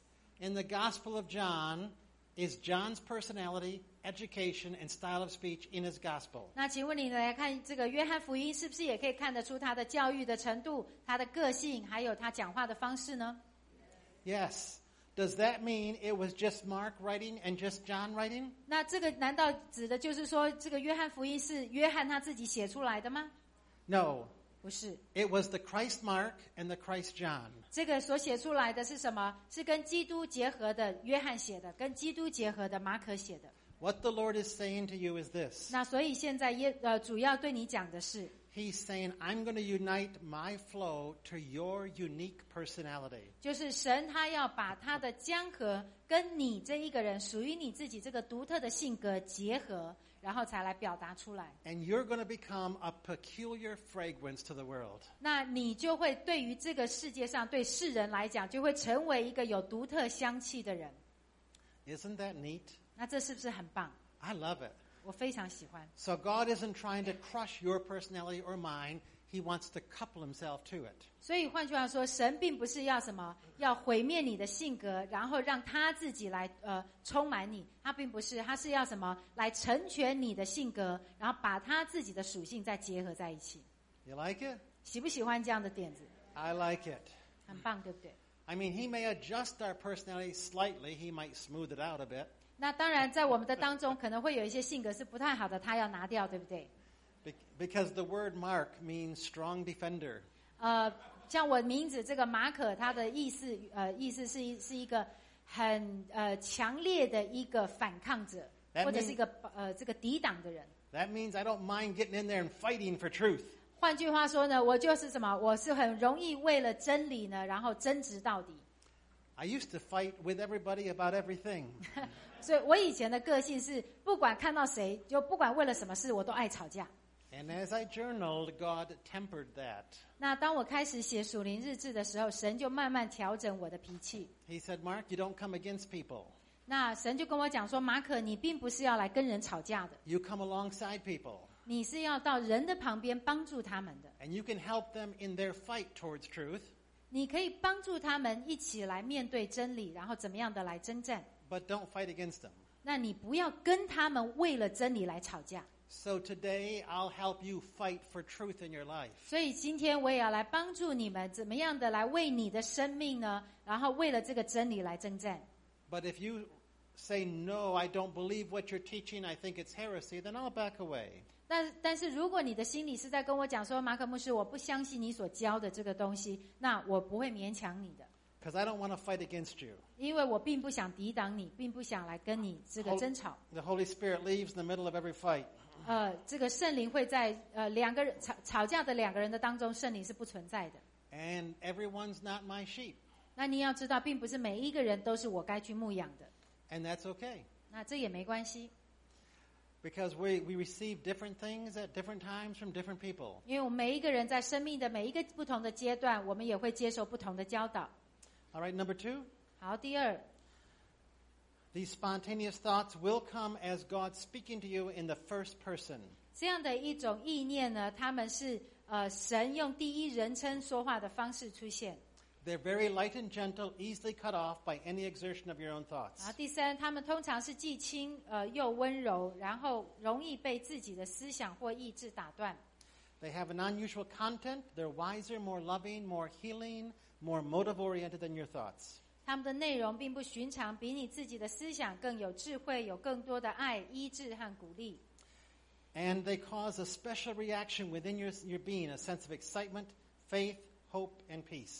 In the Gospel of John, is John's personality, education, and style of speech in his gospel? 那请问你来看这个约翰福音，是不是也可以看得出他的教育的程度、他的个性，还有他讲话的方式呢？ Yes. Does that mean it was just Mark writing and just John writing? 那这个难道指的就是说，这个约翰福音是约翰他自己写出来的吗？ No. 不是， It was the Christ Mark and the Christ John. 这个所写出来的是什么？是跟基督结合的约翰写的，跟基督结合的马可写的。 What the Lord is saying to you is this. 那所以现在耶呃主要对你讲的是， He's saying, I'm going to unite my flow to your unique personality. 就是神他要把他的江河跟你这一个人属于你自己这个独特的性格结合，然后才来表达出来。 And you're going to become a peculiar fragrance to the world. 那你就会对于这个世界上对世人来讲，就会成为一个有独特香气的人。 Isn't that neat? 那这是不是很棒？ I love it. 我非常喜欢。 So God isn't trying to crush your personality or mine. He wants to couple himself to it. 所以换句话说，神并不是要什么，要毁灭你的性格，然后让他自己来呃充满你。他并不是，他是要什么来成全你的性格，然后把他自己的属性再结合在一起。 You like it? 喜不喜欢这样的点子？ I like it. 很棒，对不对？ I mean, he may adjust our personality slightly. He might smooth it out a bit. 那当然，在我们的当中，可能会有一些性格是不太好的，他要拿掉，对不对？ Because the word Mark means strong defender. 呃，像我名字这个马可，它的意思呃意思是一是一个很呃强烈的一个反抗者， That 或者是一 mean- 个呃这个抵挡的人。 That means I don't mind getting in there and fighting for truth. 换句话说呢，我就是什么？我是很容易为了真理呢，然后争执到底。 I used to fight with everybody about everything. 所以我以前的个性是，不管看到谁，就不管为了什么事，我都爱吵架。 And as I journaled, God tempered that. 那当我开始写属灵日志的时候，神就慢慢调整我的脾气。 He said, Mark, you don't come against people. 那神就跟我讲说，马可，你并不是要来跟人吵架的， You come alongside people. 你是要到人的旁边帮助他们的。 And you can help them in their fight towards truth. 你可以帮助他们一起来面对真理，然后怎么样的来征战。 But don't fight against them. 那你不要跟他们为了真理来吵架。 So today, I'll help you fight for truth in your life. 所以今天我也要来帮助你们，怎么样的来为你的生命呢？然后为了这个真理来征战。 But if you say, no, I don't believe what you're teaching, I think it's heresy, then I'll back away. 但但是如果你的心里是在跟我讲说，马可牧师，我不相信你所教的这个东西，那我不会勉强你的， Because I don't want to fight against you. 因为我并不想抵挡你，并不想来跟你这个争吵。 The Holy Spirit leaves in the middle of every fight. 呃，这个圣灵会在呃两个人吵吵架的两个人的当中，圣灵是不存在的。 And everyone's not my sheep. 那你要知道，并不是每一个人都是我该去牧养的， And that's okay. 那这也没关系， Because we, we receive different things at different times from different people. 因为我们每一个人在生命的每一个不同的阶段，我们也会接受不同的教导。 All right, number two. 好，第二， These spontaneous thoughts will come as God speaking to you in the first person. 这样的一种意念呢，他们是呃神用第一人称说话的方式出现。 They're very light and gentle, easily cut off by any exertion of your own 然 thoughts. 后第三，他们通常是既轻呃又温柔，然后容易被自己的思想或意志打断。 They have an unusual content. They're wiser, more loving, more healing, more motive-oriented than your thoughts. 他们的内容并不寻常，比你自己的思想更有智慧，有更多的爱、医治和鼓励。 And they cause a special reaction within your, your being, a sense of excitement, faith, hope, and peace.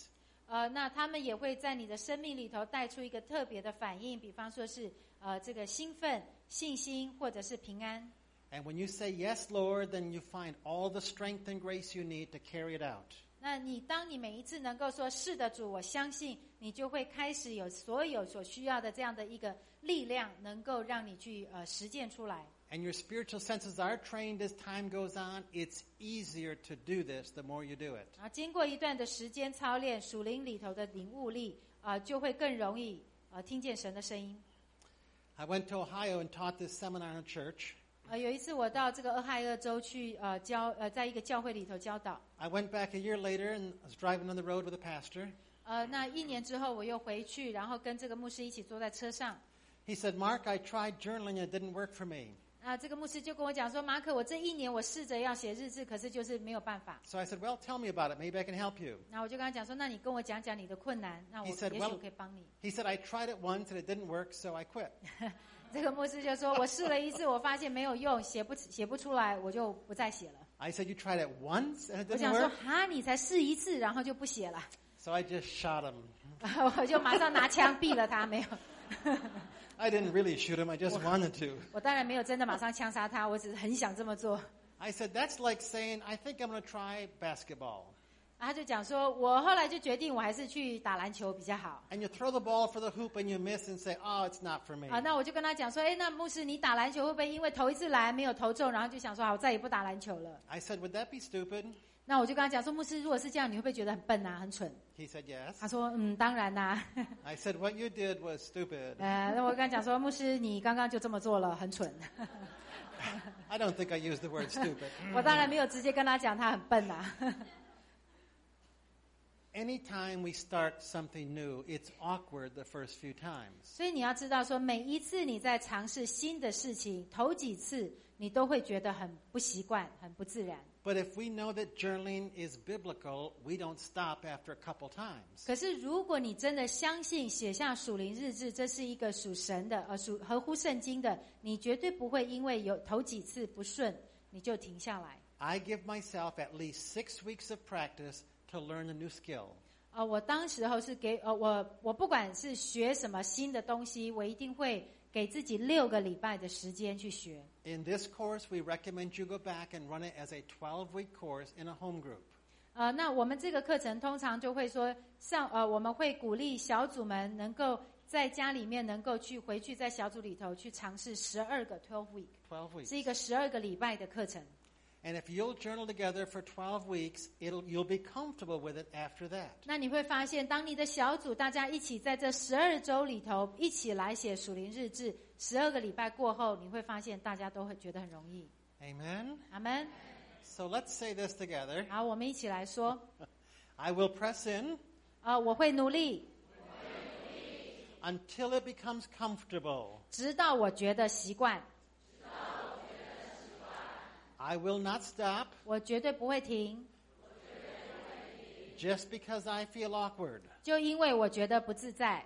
呃，那他们也会在你的生命里头带出一个特别的反应，比方说是呃这个兴奋、信心，或者是平安。 And when you say, yes, Lord, then you find all the strength and grace you need to carry it out. 那你当你每一次能够说是的主，我相信，你就会开始有所有所需要的这样的一个力量，能够让你去呃实践出来。 And your spiritual senses are trained as time goes on. It's easier to do this the more you do it. 啊，经过一段的时间操练，属灵里头的领悟力啊、呃，就会更容易呃听见神的声音。 I went to Ohio and taught this seminar in a church. 呃，有一次我到这个俄亥俄州去呃教呃，在一个教会里头教导。 I went back a year later and was driving on the road with a pastor. 呃，那一年之后我又回去，然后跟这个牧师一起坐在车上。 He said, Mark, I tried journaling and it didn't work for me. 啊，这个牧师就跟我讲说，马可，我这一年我试着要写日志，可是就是没有办法。 So I said, well, tell me about it. Maybe I can help you. 然后我就跟他讲说，那你跟我讲讲你的困难，那我 He said, 也许 well, 我可以帮你。 he said, I tried it once and it didn't work, so I quit. 这个牧师就说，我试了一次，我发现没有用，写不写不出来，我就不再写了。 I said, you tried it once and it 我 didn't 想说， work? 哈，你才试一次，然后就不写了。 So I just shot him. 我就马上拿枪毙了他，没有。 I didn't really shoot him. I just wanted to. 我当然没有真的马上枪杀他，我只是很想这么做。 I said, that's like saying, I think I'm going to try basketball. 他就讲说，我后来就决定，我还是去打篮球比较好。 And you throw the ball for the hoop and you miss and say, oh, it's not for me. 啊，那我就跟他讲说，哎，那牧师，你打篮球会不会因为头一次来没有投中，然后就想说，好，我再也不打篮球了？ I said, would that be stupid? 那我就跟他讲说，牧师，如果是这样，你会不会觉得很笨啊，很蠢？ He said, yes. 他说，嗯，当然啦、啊。 I said, what you did was stupid. 呃，那我跟他讲说，牧师，你刚刚就这么做了，很蠢。 I don't think I used the word stupid. 我当然没有直接跟他讲他很笨啊。 Anytime we start something new, it's awkward the first few times. 所以你要知道说，每一次你在尝试新的事情，头几次你都会觉得很不习惯，很不自然。 But if we know that journaling is biblical, we don't stop after a couple times. 可是如果你真的相信写下属灵日志，这是一个属神的，呃，属合乎圣经的，你绝对不会因为有头几次不顺，你就停下来。 I give myself at least six weeks of practice to learn a new skill. 呃，我当时候是给呃我我不管是学什么新的东西，我一定会给自己六个礼拜的时间去学。 In this course, we recommend you go back and run it as a twelve-week course in a home group. 呃，那我们这个课程通常就会说，上呃，我们会鼓励小组们能够在家里面能够去回去在小组里头去尝试十二个 twelve week， twelve weeks. 是一个十二个礼拜的课程。 And if you'll journal together for twelve weeks, it'll you'll be comfortable with it after that. 那你会发现，当你的小组大家一起在这十二周里头一起来写属灵日志，十二个礼拜过后，你会发现大家都会觉得很容易。 Amen? 阿们。 So let's say this together. 好，我们一起来说。 I will press in 啊，我会努力， until it becomes comfortable. 直到我觉得习惯。 I will not stop 我绝对不会停， just because I feel awkward. 就因为我觉得不自在。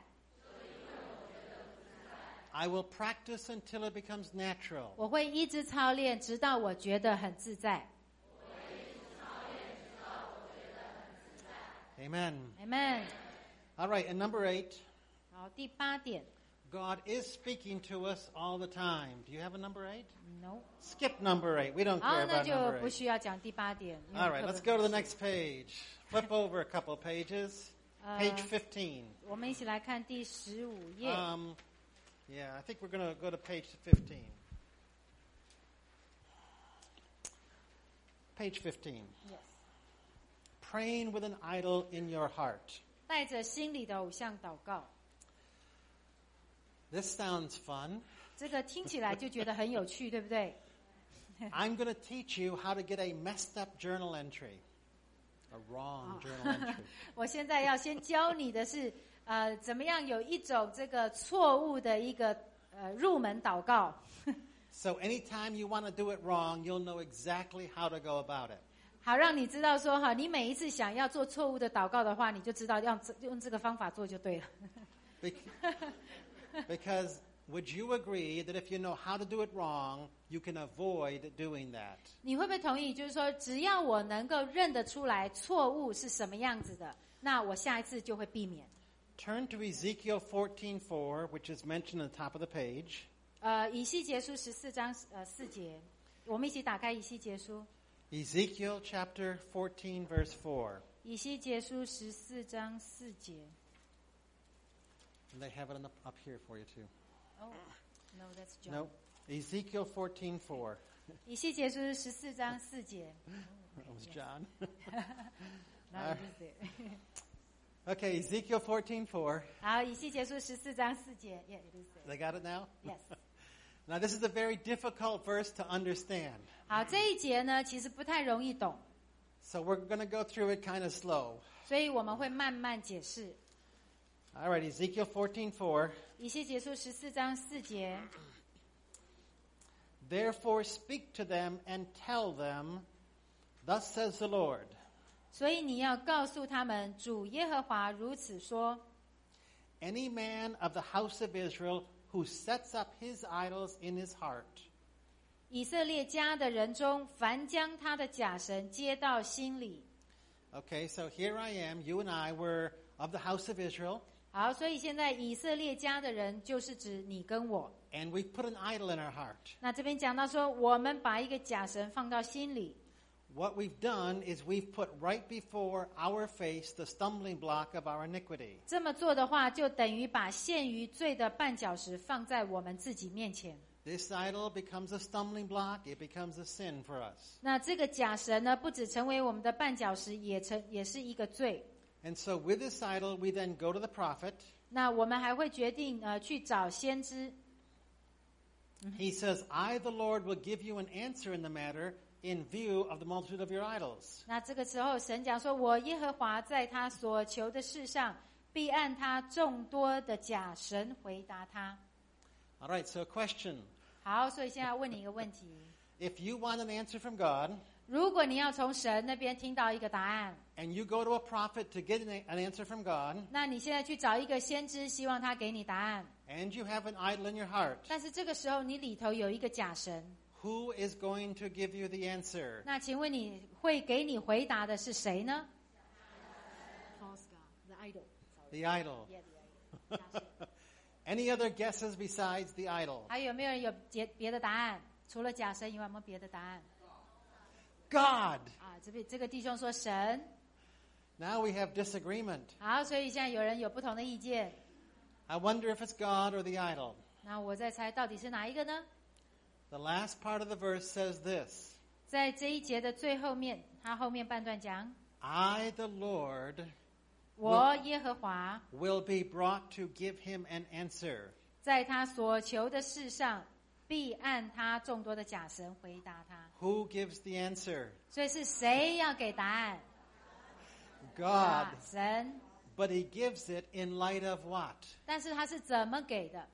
I will practice until it becomes natural. 我会一直操练，直到我觉得很自在。 Amen. Amen。 All right, and number eight, 好，第八点 God is speaking to us all the time. Do you have a number eight? ，no。 Skip number eight. We don't 好， care 那 about 就 number 不 eight. 需要讲第八点。因为 All right, 课 let's 本 go to the next page. Flip over a couple pages. Page fifteen. 我们一起来看第十五页。 Um, yeah, I think we're going to go to page fifteen. Page fifteen. Yes。 Praying with an idol in your heart. 带着心里的偶像祷告， This sounds fun. 这个听起来就觉得很有趣，对不对？ I'm going to teach you how to get a messed up journal entry. A wrong journal entry. 我现在要先教你的是，呃，怎么样有一种这个错误的一个呃入门祷告。 So anytime you want to do it wrong, you'll know exactly how to go about it. 好，让你知道说哈，你每一次想要做错误的祷告的话，你就知道用这用这个方法做就对了。 Because would you agree that if you know how to do it wrong, you can avoid doing that? 你会不会同意？就是说，只要我能够认得出来错误是什么样子的， 那我下一次就会避免。 Turn to Ezekiel fourteen four, which is mentioned on the top of the page. 呃，以西结书十四章呃四节，我们一起打开以西结书。 Ezekiel chapter fourteen, verse four. 以西结书十四章四节。 And they have it on the, up here for you too. Oh, no, that's John. No, Ezekiel fourteen four. 以西结书十四章四节。 That was John. No, it is there. Okay, Ezekiel fourteen four. 好，以西结书十四章四节。Yeah, it is there. They got it now? Yes. Now, this is a very difficult verse to understand. 好，这一节呢，其实不太容易懂， So we're going to go through it kind of slow. 所以我们会慢慢解释。 All right, Ezekiel fourteen four. 以西结书十四章四节。 Therefore speak to them and tell them, thus says the Lord. 所以你要告诉他们，主耶和华如此说： Any man of the house of Israel who sets up his idols in his heart, 以色列家的人中，凡将他的假神接到心里。 okay, so here I am, you and I were of the house of Israel, 好，所以现在以色列家的人就是指你跟我。 and we put an idol in our heart. 那这边讲到说，我们把一个假神放到心里。 What we've done is we've put right before our face the stumbling block of our iniquity. 这么做的话，就等于把陷于罪的绊脚石放在我们自己面前。 This idol becomes a stumbling block, it becomes a sin for us. 那这个假神呢，不只成为我们的绊脚石，也成也是一个罪。 And so with this idol, we then go to the prophet. 那我们还会决定呃去找先知。 He says, I, the Lord, will give you an answer in the matter in view of the multitude of your idols. 那这个时候，神讲说：“我耶和华在他所求的事上，必按他众多的假神回答他。” All right, so a question. 好，所以现在问你一个问题： If you want an answer from God, 如果你要从神那边听到一个答案， and you go to a prophet to get an an answer from God, 那你现在去找一个先知，希望他给你答案， and you have an idol in your heart, 但是这个时候你里头有一个假神， who is going to give you the answer? 那请问你会给你回答的是谁呢 ？False God, the idol. The idol. Yeah, the idol. 假神 Any other guesses besides the idol? 还有没有人有别别的答案？除了假神以外，有没有别的答案？ God. 啊，这边这个弟兄说神。 Now we have disagreement. 好，所以现在有人有不同的意见。 I wonder if it's God or the idol. 那我在猜到底是哪一个呢？ The last part of the verse says this. 在这一节的最后面，他后面半段讲： I, the Lord, 我耶和华 will be brought to give him an answer. 在他所求的事上，必按他众多的假神回答他。 Who gives the answer? 所以是谁要给答案？ God. 啊，神。 But he gives it in light of what? 但是他是怎么给的？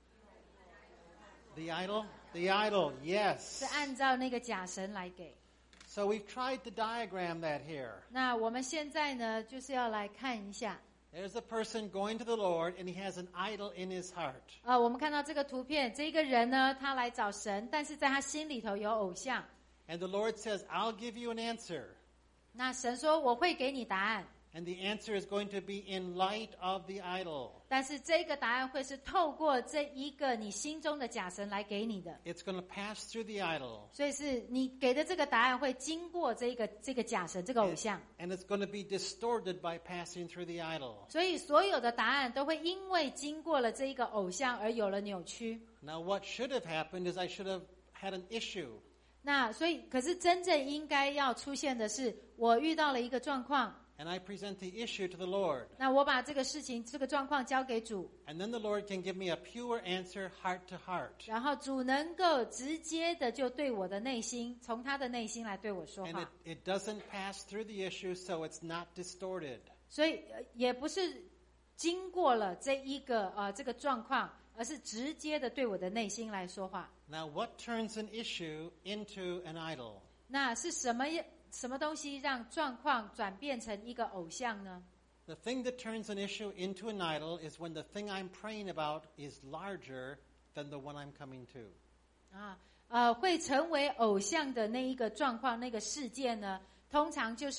The idol? The idol, yes. 是按照那个假神来给。 So we've tried to diagram that here. 那我们现在呢，就是要来看一下。 There's a person going to the Lord and he has an idol in his heart. 呃，我们看到这个图片，这个人呢，他来找神，但是在他心里头有偶像。 And the Lord says, I'll give you an answer. 那神说我会给你答案， And the answer is going to be in light of the idol. 但是这个答案会是透过这一个你心中的假神来给你的， It's going to pass through the idol. 所以是你给的这个答案会经过这个这个假神这个偶像， And it's going to be distorted by passing through the idol. 所以所有的答案都会因为经过了这一个偶像而有了扭曲。 Now what should have happened is I should have had an issue. 那所以，可是真正应该要出现的是，我遇到了一个状况， And I present the issue to the Lord. 那我把这个事情、这个状况交给主， And then the Lord can give me a pure answer, heart to heart. 然后主能够直接的就对我的内心，从他的内心来对我说 And 话， it, it doesn't pass through the issue, so it's not distorted. 所以呃也不是经过了这一个呃这个状况，而是直接的对我的内心来说话。 Now, what turns an issue into an idol? 那是什么什么东西让状况转变成一个偶像呢？ The thing that turns an issue into an idol is when the thing I'm praying about is larger than the one I'm coming to. 啊，呃，会成为偶像的那一个状况、那个事件呢，通常就是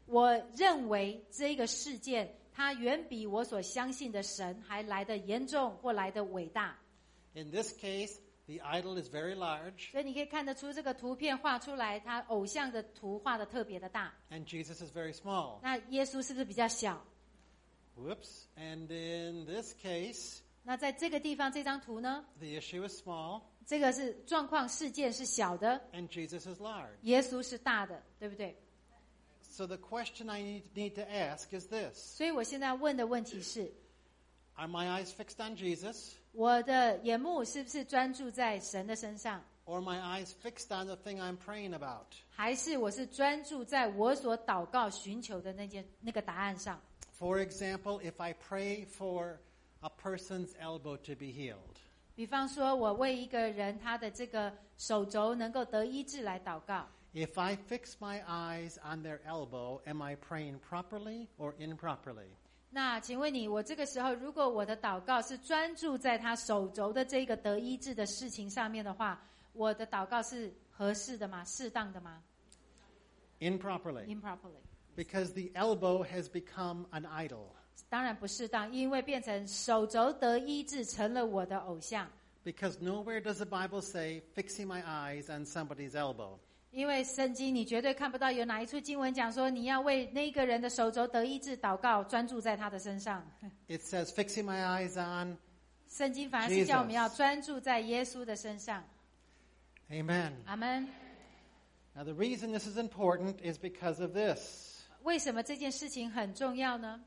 我认为这个事件它远比我所相信的神还来得严重或来得伟大。 In this case, the idol is very large, 所以你可以看得出这个图片画出来，它偶像的图画得特别的大。 and Jesus is very small. 那耶稣是不是比较小？ Whoops. And in this case, 那在这个地方这张图呢， the issue is small 这个是状况事件是小的， and Jesus is large. 耶稣是大的，对不对？ So the question I need, need to ask is this. 所以我现在问的问题是， Are my eyes fixed on Jesus? 我的眼目是不是专注在神的身上， Or my eyes fixed on the thing I'm praying about? 还是我是专注在我所祷告寻求的那件那个答案上？ For example, if I pray for a person's elbow to be healed, 比方说，我为一个人他的这个手肘能够得医治来祷告。 if I fix my eyes on their elbow, am I praying properly or improperly? 那请问你，我这个时候如果我的祷告是专注在他手肘的这个得医治的事情上面的话，我的祷告是合适的吗？适当的吗？ Improperly. Improperly. Because the elbow has become an idol. 当然不适当，因为变成手肘得医治成了我的偶像。 Because nowhere does the Bible say fixing my eyes on somebody's elbow. 因为圣经你绝对看不到有哪一处经文讲说你要为那个人的手肘得医治祷告，专注在他的身上。 It says fixing my eyes on 圣经反而是叫我们要专注在耶稣的身上。 Amen. 阿们。 Now the reason this is important is because of this. 为什么这件事情很重要呢？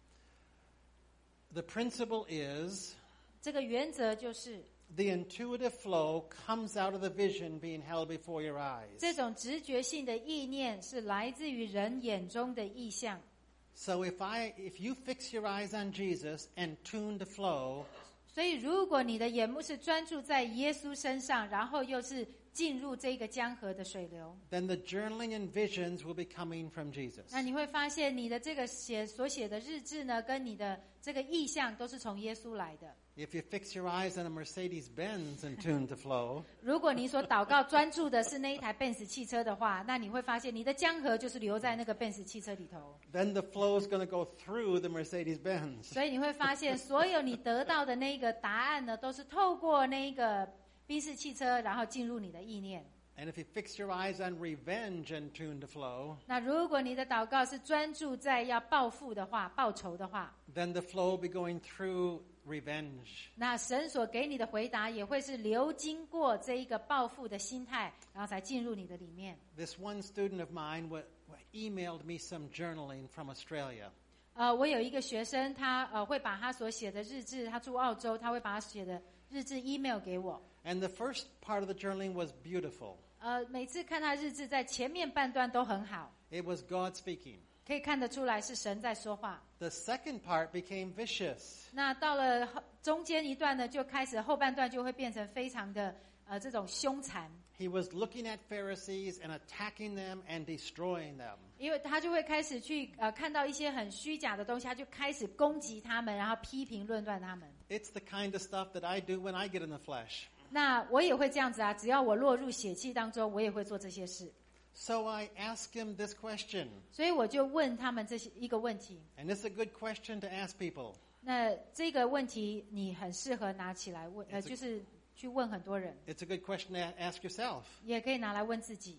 The principle is 这个原则就是 the intuitive flow comes out of the vision being held before your eyes. 这种直觉性的意念是来自于人眼中的意象。 So if I if you fix your eyes on Jesus and tune the flow, 所以如果你的眼目是专注在耶稣身上，然后又是进入这个江河的水流， then the journaling and visions will be coming from Jesus. 那你会发现你的这个写所写的日志呢，跟你的这个意象都是从耶稣来的。 If you fix your eyes on a Mercedes-Benz and tune the flow, 如果你所祷告专注的是那一台 Benz 汽车的话，那你会发现你的江河就是留在那个 Benz 汽车里头。 then the flow is going to go through the Mercedes-Benz. 所以你会发现，所有你得到的那个答案呢，都是透过那个宾士汽车，然后进入你的意念。 And if you fix your eyes on revenge and tune the flow, 那如果你的祷告是专注在要报复的话、报仇的话， then the flow will be going through revenge. 那神所给你的回答也会是流经过这一个报复的心态，然后才进入你的里面。 This one student of mine w- emailed me some journaling from Australia. 呃，我有一个学生，他呃会把他所写的日志，他住澳洲，他会把他写的日志 email 给我。 And the first part of the journaling was beautiful. 呃，每次看他日志，在前面半段都很好， It was God speaking. 可以看得出来是神在说话。 The second part became vicious. 那到了后中间一段呢，就开始后半段就会变成非常的呃这种凶残， He was looking at Pharisees and attacking them and destroying them. 因为他就会开始去呃看到一些很虚假的东西，他就开始攻击他们，然后批评论断他们。 It's the kind of stuff that I do when I get in the flesh. 那我也会这样子啊，只要我落入血气当中，我也会做这些事。 So I asked him this question. 所以我就问他们这些一个问题。 And it's a good question to ask people. 那这个问题你很适合拿起来问，呃， It's a- 就是去问很多人， It's a good question to a- ask yourself. 也可以拿来问自己。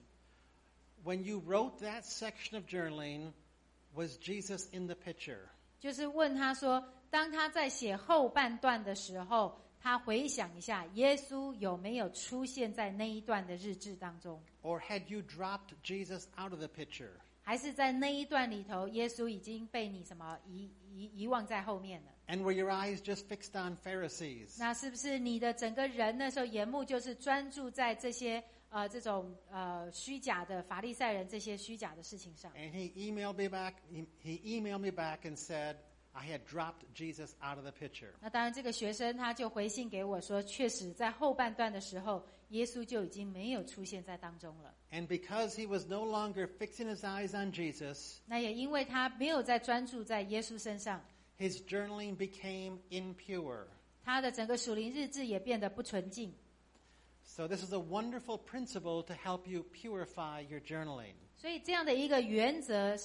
When you wrote that section of journaling, was Jesus in the picture? 就是问他说，当他在写后半段的时候，他回想一下，耶稣有没有出现在那一段的日志当中， Or had you dropped Jesus out of the picture? 还是在那一段里头，耶稣已经被你什么遗遗遗忘在后面了？ And were your eyes just fixed on Pharisees? 那是不是你的整个人那时候眼目就是专注在这些呃这种呃虚假的法利赛人这些虚假的事情上？ And he emailed me back. He, he emailed me back and said, I had dropped Jesus out of the picture. 那当然，这个学生他就回信给我说，确实在后半段的时候，耶稣就已经没有出现在当中了。 And because he was no longer fixing his eyes on Jesus, 那也因为他没有在专注在耶稣身上， his journaling became impure. 他的整个属灵日志也变得不纯净。 So this is a wonderful principle to help you purify your journaling. 所以这样的一个原则是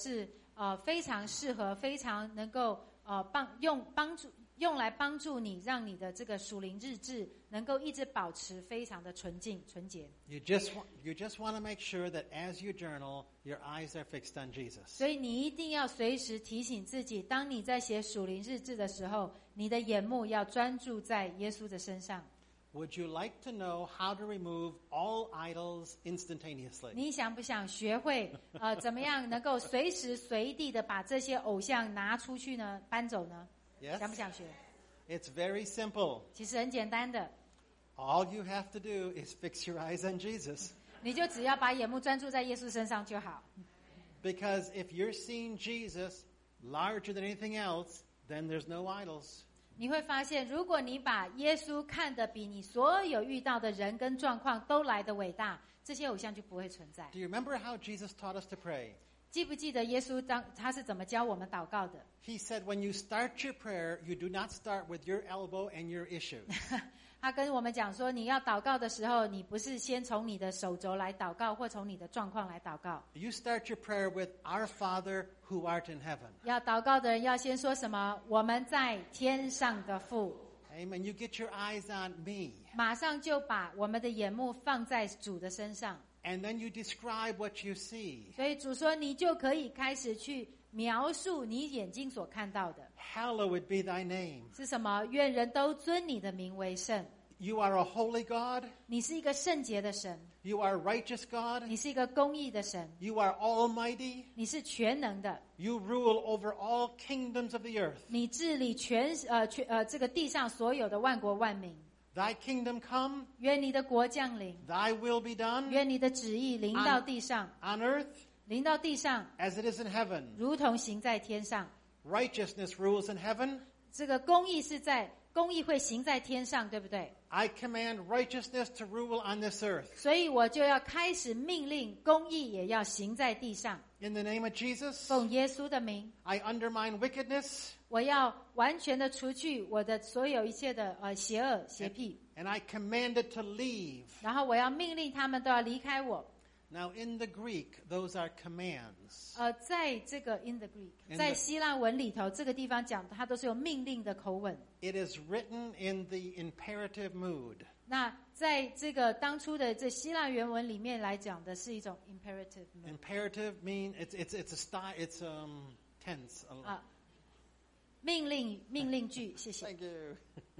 呃非常适合，非常能够呃帮用帮助用来帮助你，让你的这个属灵日志能够一直保持非常的纯净纯洁。 You just want, you just want to make sure that as you journal, your eyes are fixed on Jesus. 所以你一定要随时提醒自己，当你在写属灵日志的时候，你的眼目要专注在耶稣的身上。 Would you like to know how to remove all idols instantaneously? 你想不想学会呃怎么样能够随时随地的把这些偶像拿出去呢？搬走呢？ Yes? 想不想学？ It's very simple. 其实很简单的， All you have to do is fix your eyes on Jesus. 你就只要把眼目专注在耶稣身上就好。 Because if you're seeing Jesus larger than anything else, then there's no idols. 你会发现，如果你把耶稣看得比你所有遇到的人跟状况都来得伟大，这些偶像就不会存在。 Do you remember how Jesus taught us to pray? 记不记得耶稣当他是怎么教我们祷告的？ He said, when you start your prayer, you do not start with your elbow and your issues. 他跟我们讲说，你要祷告的时候，你不是先从你的手肘来祷告，或从你的状况来祷告。 You start your prayer with our Father who art in heaven. 要祷告的人要先说什么？我们在天上的父。 Amen. You get your eyes on me. 马上就把我们的眼目放在主的身上。 And then you describe what you see. 所以主说，你就可以开始去描述你眼睛所看到的 Hallowed be thy name. 是什么。愿人都尊你的名为圣。 You are a holy God. 你是一个圣洁的神， You are righteous God. 你是一个公义的神， You are almighty. 你是全能的， You rule over all kingdoms of the earth. 你治理全呃全呃这个地上所有的万国万民。 Thy kingdom come. 愿你的国降临， Thy will be done 愿你的旨意临到地上， on earth 临到地上， as it is in heaven. 如同行在天上。 Righteousness rules in heaven. 这个公义是在公义会行在天上，对不对？ I command righteousness to rule on this earth. 所以我就要开始命令公义也要行在地上。 In the name of Jesus, 奉耶稣的名， I undermine wickedness 我要完全的除去我的所有一切的呃邪恶邪僻， and I command it to leave. 然后我要命令他们都要离开我。 Now in the Greek, those are commands. 呃，在这个 in the Greek， In the- 在希腊文里头，这个地方讲它都是有命令的口吻。 It is written in the imperative mood. 那在这个当初的这希腊原文里面来讲的是一种 imperative mood Imperative mean it's it's it's a style it's um tense. 啊，命令命令句，谢谢。 Thank you.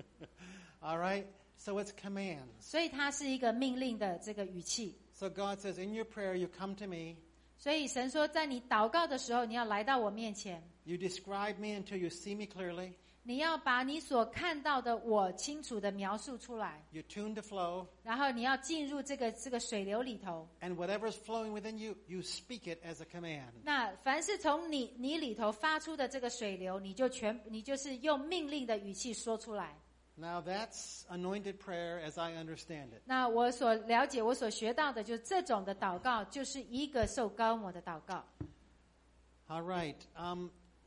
All right. So it's commands. 所以它是一个命令的这个语气。 So God says, in your prayer, you come to me. 所以神说，在你祷告的时候，你要来到我面前， You describe me until you see me clearly. 你要把你所看到的我清楚的描述出来， You tune the flow. 然后你要进入这个这个水流里头。 And whatever's flowing within you, you speak it as a command. 那凡是从你你里头发出的这个水流，你就全你就是用命令的语气说出来。 Now that's anointed prayer as I understand it. 那我所了解、我所学到的，就是这种的祷告，就是一个受高摩的祷告。 All right. Um,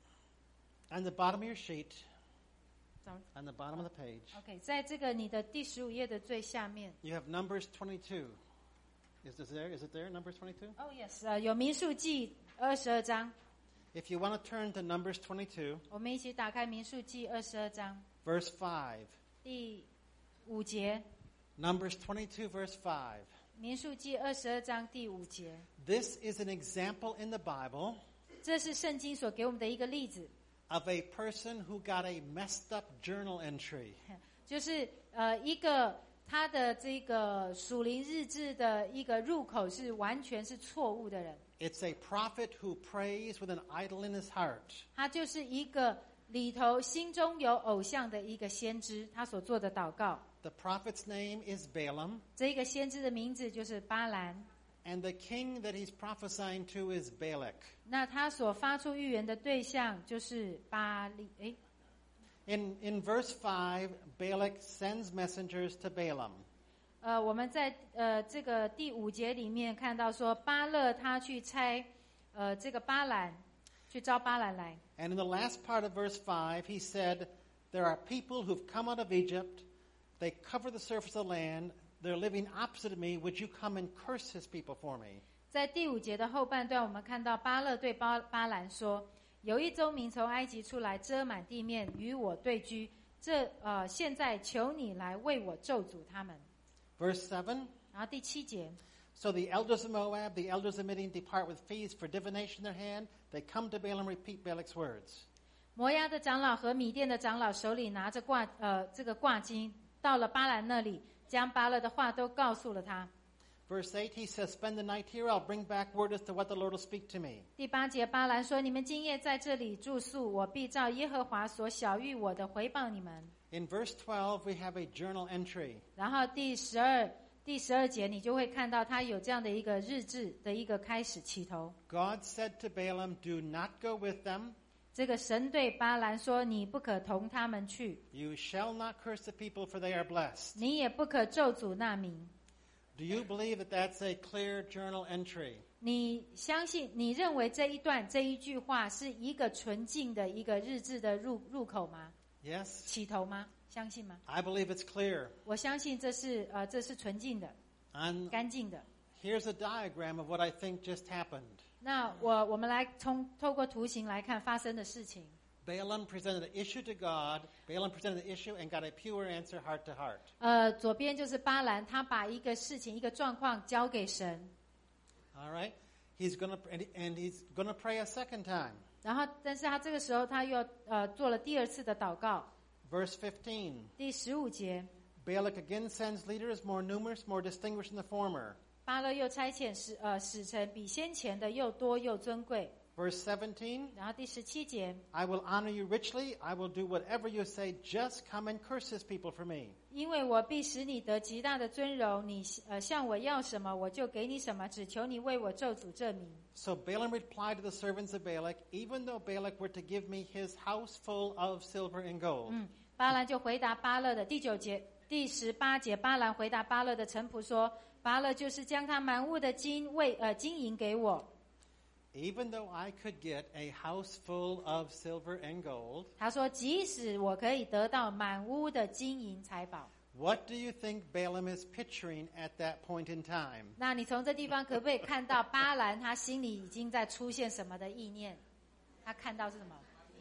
on the bottom of your sheet, Sorry. on the bottom of the page, OK， 在这个你的第十五页的最下面。 you have Numbers twenty-two. Is this there? Is it there? Numbers twenty-two? Oh yes， 呃，有民数记二十二章， If you want to turn to Numbers twenty-two, 我们一起打开民数记二十二章 verse five. 第五节。 Numbers twenty-two, verse five. 民数记二十二章第五节， This is an example in the Bible 这是圣经所给我们的一个例子， of a person who got a messed up journal entry. 就是呃一个他的这个属灵日志的一个入口是完全是错误的人， It's a prophet who prays with an idol in his heart. 他就是一个里头心中有偶像的一个先知，他所做的祷告。 The prophet's name is Balaam, 这一个先知的名字就是巴兰， and the king that he's prophesying to is Balak. 那他所发出预言的对象就是巴利。诶， In, in verse five, Balak sends messengers to Balaam. 呃，我们在呃这个第五节里面看到说，巴勒他去差呃这个巴兰，去招巴兰来。 And in the last part of verse five, he said, there are people who've come out of Egypt. They cover the surface of the land. They're living opposite of me. Would you come and curse his people for me? 在第五节的后半段，我们看到巴勒对巴巴兰说：“有一州民从埃及出来，遮满地面，与我对居。这呃，现在求你来为我咒诅他们。” Verse seven. 然后第七节。 So the elders of Moab, the elders of Midian depart with fees for divination in their hand. They come to Balaam, repeat Balak's words. 摩押的长老和米甸的长老手里拿着挂呃这个挂金，到了巴兰那里，将巴勒的话都告诉了他。 Verse eight, he says, "Spend the night here. I'll bring back word as to what the Lord will speak to me." 第八节，巴兰说：“你们今夜在这里住宿，我必照耶和华所晓谕我的回报你们。” In verse twelve, we have a journal entry. 然后第十二第十二节，你就会看到他有这样的一个日志的一个开始起头。 God said to Balaam, "Do not go with them." 这个神对巴兰说：“你不可同他们去。 You shall not curse the people, for they are blessed. 你也不可咒诅那民。” Do you believe that that's a clear journal entry? 你相信？你认为这一段这一句话是一个纯净的一个日志的入入口吗？ Yes. 起头吗？相信吗？ I believe it's clear. 我相信这是呃这是纯净的、 And 干净的。 here's a diagram of what I think just happened. 那我我们来从透过图形来看发生的事情。 Balaam presented the issue to God. Balaam presented the issue and got a pure answer heart to heart. 呃，左边就是巴兰，他把一个事情、一个状况交给神， All right? He's going to and and he's going to pray a second time. 然后，但是他这个时候他又呃做了第二次的祷告。 Verse fifteen. 第十五节， Balak again sends leaders more numerous, more distinguished than the former. 巴勒又差遣使呃使臣比先前的又多又尊贵。 Verse seventeen. 然后第十七节， I will honor you richly. I will do whatever you say. Just come and curse his people for me. 因为我必使你得极大的尊荣，你呃向我要什么，我就给你什么，只求你为我咒诅这民。 So Balaam replied to the servants of Balak, even though Balak were to give me his house full of silver and gold. 嗯，巴兰就回答巴勒的第九节、第十八节，巴兰回答巴勒的臣仆说：“巴勒就是将他满屋的金为呃金银给我。” Even though I could get a house full of silver and gold, 他说：“即使我可以得到满屋的金银财宝。” what do you think Balaam is picturing at that point in time? 那你从这地方可不可以看到巴兰他心里已经在出现什么的意念？他看到是什么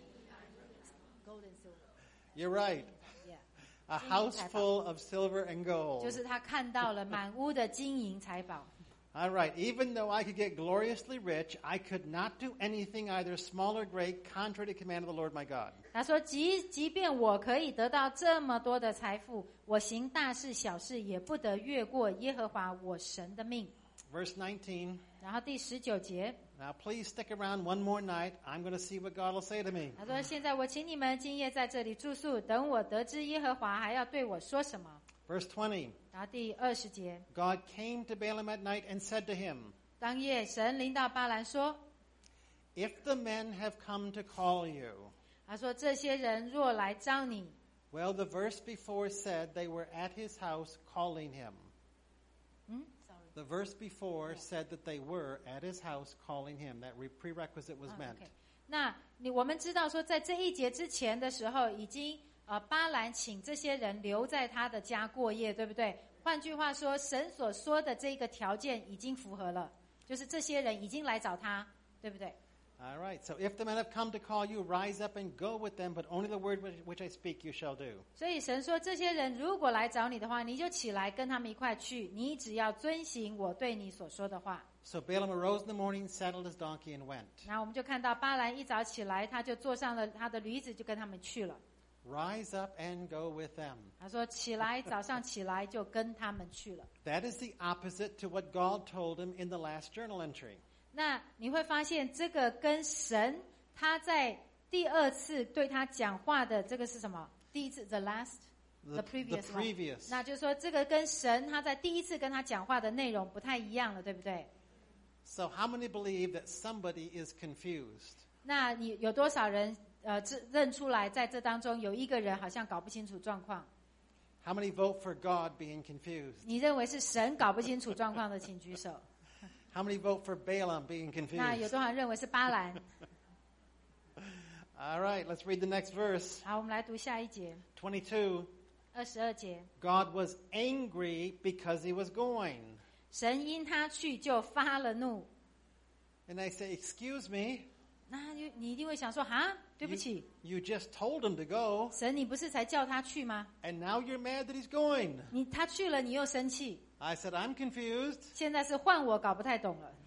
？Gold and silver. You're right. Yeah. A house full of silver and 就 gold. 是他看到了满屋的金银财宝。 All right. Even though I could get gloriously rich, I could not do anything either small or great contrary to the command of the Lord my God. 他说：“即即便我可以得到这么多的财富，我行大事小事也不得越过耶和华我神的命。” Verse nineteen. 然后第十九节， Now please stick around one more night. I'm going to see what God will say to me. 他说：“现在我请你们今夜在这里住宿，等我得知耶和华还要对我说什么。” Verse twenty. 然后第二十节， God came to Balaam at night and said to him, 当夜神临到巴兰说 If the men have come to call you. 他说这些人若来招你， Well, the verse before said they were at his house calling him. 嗯 ，sorry， The verse before said that they were at his house calling him. That re- prerequisite was 啊 met. OK 那你我们知道说，在这一节之前的时候，已经呃巴兰请这些人留在他的家过夜，对不对？换句话说，神所说的这个条件已经符合了，就是这些人已经来找他，对不对？ All right. So if the men have come to call you, rise up and go with them, but only the word which, which I speak you shall do. 所以神说，这些人如果来找你的话，你就起来跟他们一块去，你只要遵行我对你所说的话。 So Balaam arose in the morning, saddled his donkey, and went. 然后我们就看到巴兰一早起来，他就坐上了他的驴子，就跟他们去了。 Rise up and go with them. 他说：“起来，早上起来就跟他们去了。” That is the opposite to what God told him in the last journal entry. 那你会发现，这个跟神他在第二次对他讲话的这个是什么？第一次 the last The, the previous the one previous. 那就是说，这个跟神他在第一次跟他讲话的内容不太一样了，对不对？ So how many believe that somebody is confused? 那你有多少人呃知认出来，在这当中有一个人好像搞不清楚状况？ How many vote for God being confused? 你认为是神搞不清楚状况的，请举手。 How many vote for Balaam being 那有 confused? 多少人认为是巴兰？ All right, let's read the next verse. 好，我们来读下一节， twenty-two. 二十二节。 God was angry because he was going. 神因他去就发了怒。 And I say, excuse me, 那你你一定会想说，哈，对不起， you just told him to go, 神你不是才叫他去吗？ and now you're mad that he's going. 你他去了，你又生气， I said, I'm confused. 现在是换我搞不太懂了。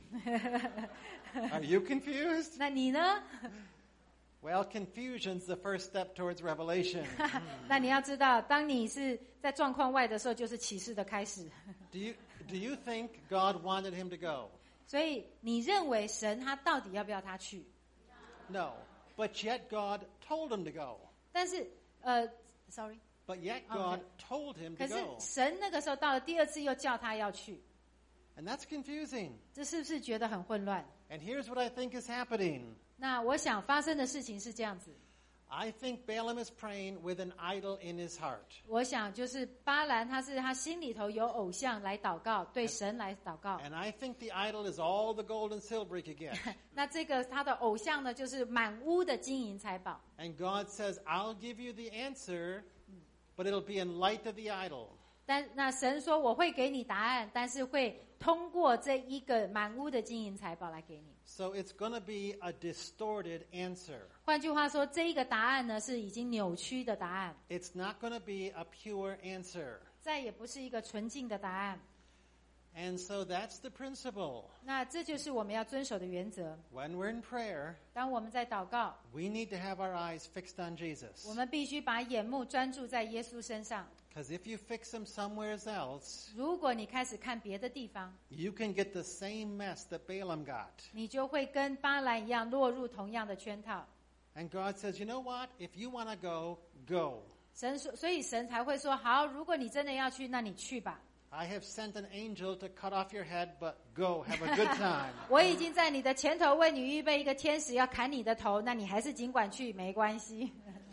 Are you confused? 那你呢？ Well, confusion's the first step towards revelation. 那你要知道，当你是在状况外的时候，就是启示的开始。 Do you, do you think God wanted him to go? 所以你认为神他到底要不要他去？ No. But yet God told him to go. 但是呃 ，sorry， But yet Okay. God told him 可 to 是 go. 神那个时候到了第二次又叫他要去， And that's confusing. 这是不是觉得很混乱？ And here's what I think is happening. 那我想发生的事情是这样子， I think Balaam is praying with an idol in his heart. 我想就是巴兰他是他心里头有偶像来祷告，对神来祷告。 And I think the idol is all the gold and silver he could get. 那这个他的偶像呢，就是满屋的金银财宝。 And God says, I'll give you the answer, but it'll be in light of the idol. 但那神说我会给你答案，但是会通过这一个满屋的金银财宝来给你。 So it's going to be a distorted answer. 换句话说，这一个答案呢是已经扭曲的答案， It's not going to be a pure answer. 再也不是一个纯净的答案。 And so that's the principle. 那这就是我们要遵守的原则。 When we're in prayer, 当我们在祷告， we need to have our eyes fixed on Jesus. 我们必须把眼目专注在耶稣身上。 Because if you fix him somewhere else, 如果你开始看别的地方， you can get the same mess that Balaam got. 你就会跟巴兰一样落入同样的圈套。 And God says, you know what? If you want to go, go. 神说，所以神才会说：好，如果你真的要去，那你去吧。 I have sent an angel to cut off your head, but go, have a good time. 我已经在你的前头为你预备一个天使，要砍你的头，那你还是尽管去，没关系。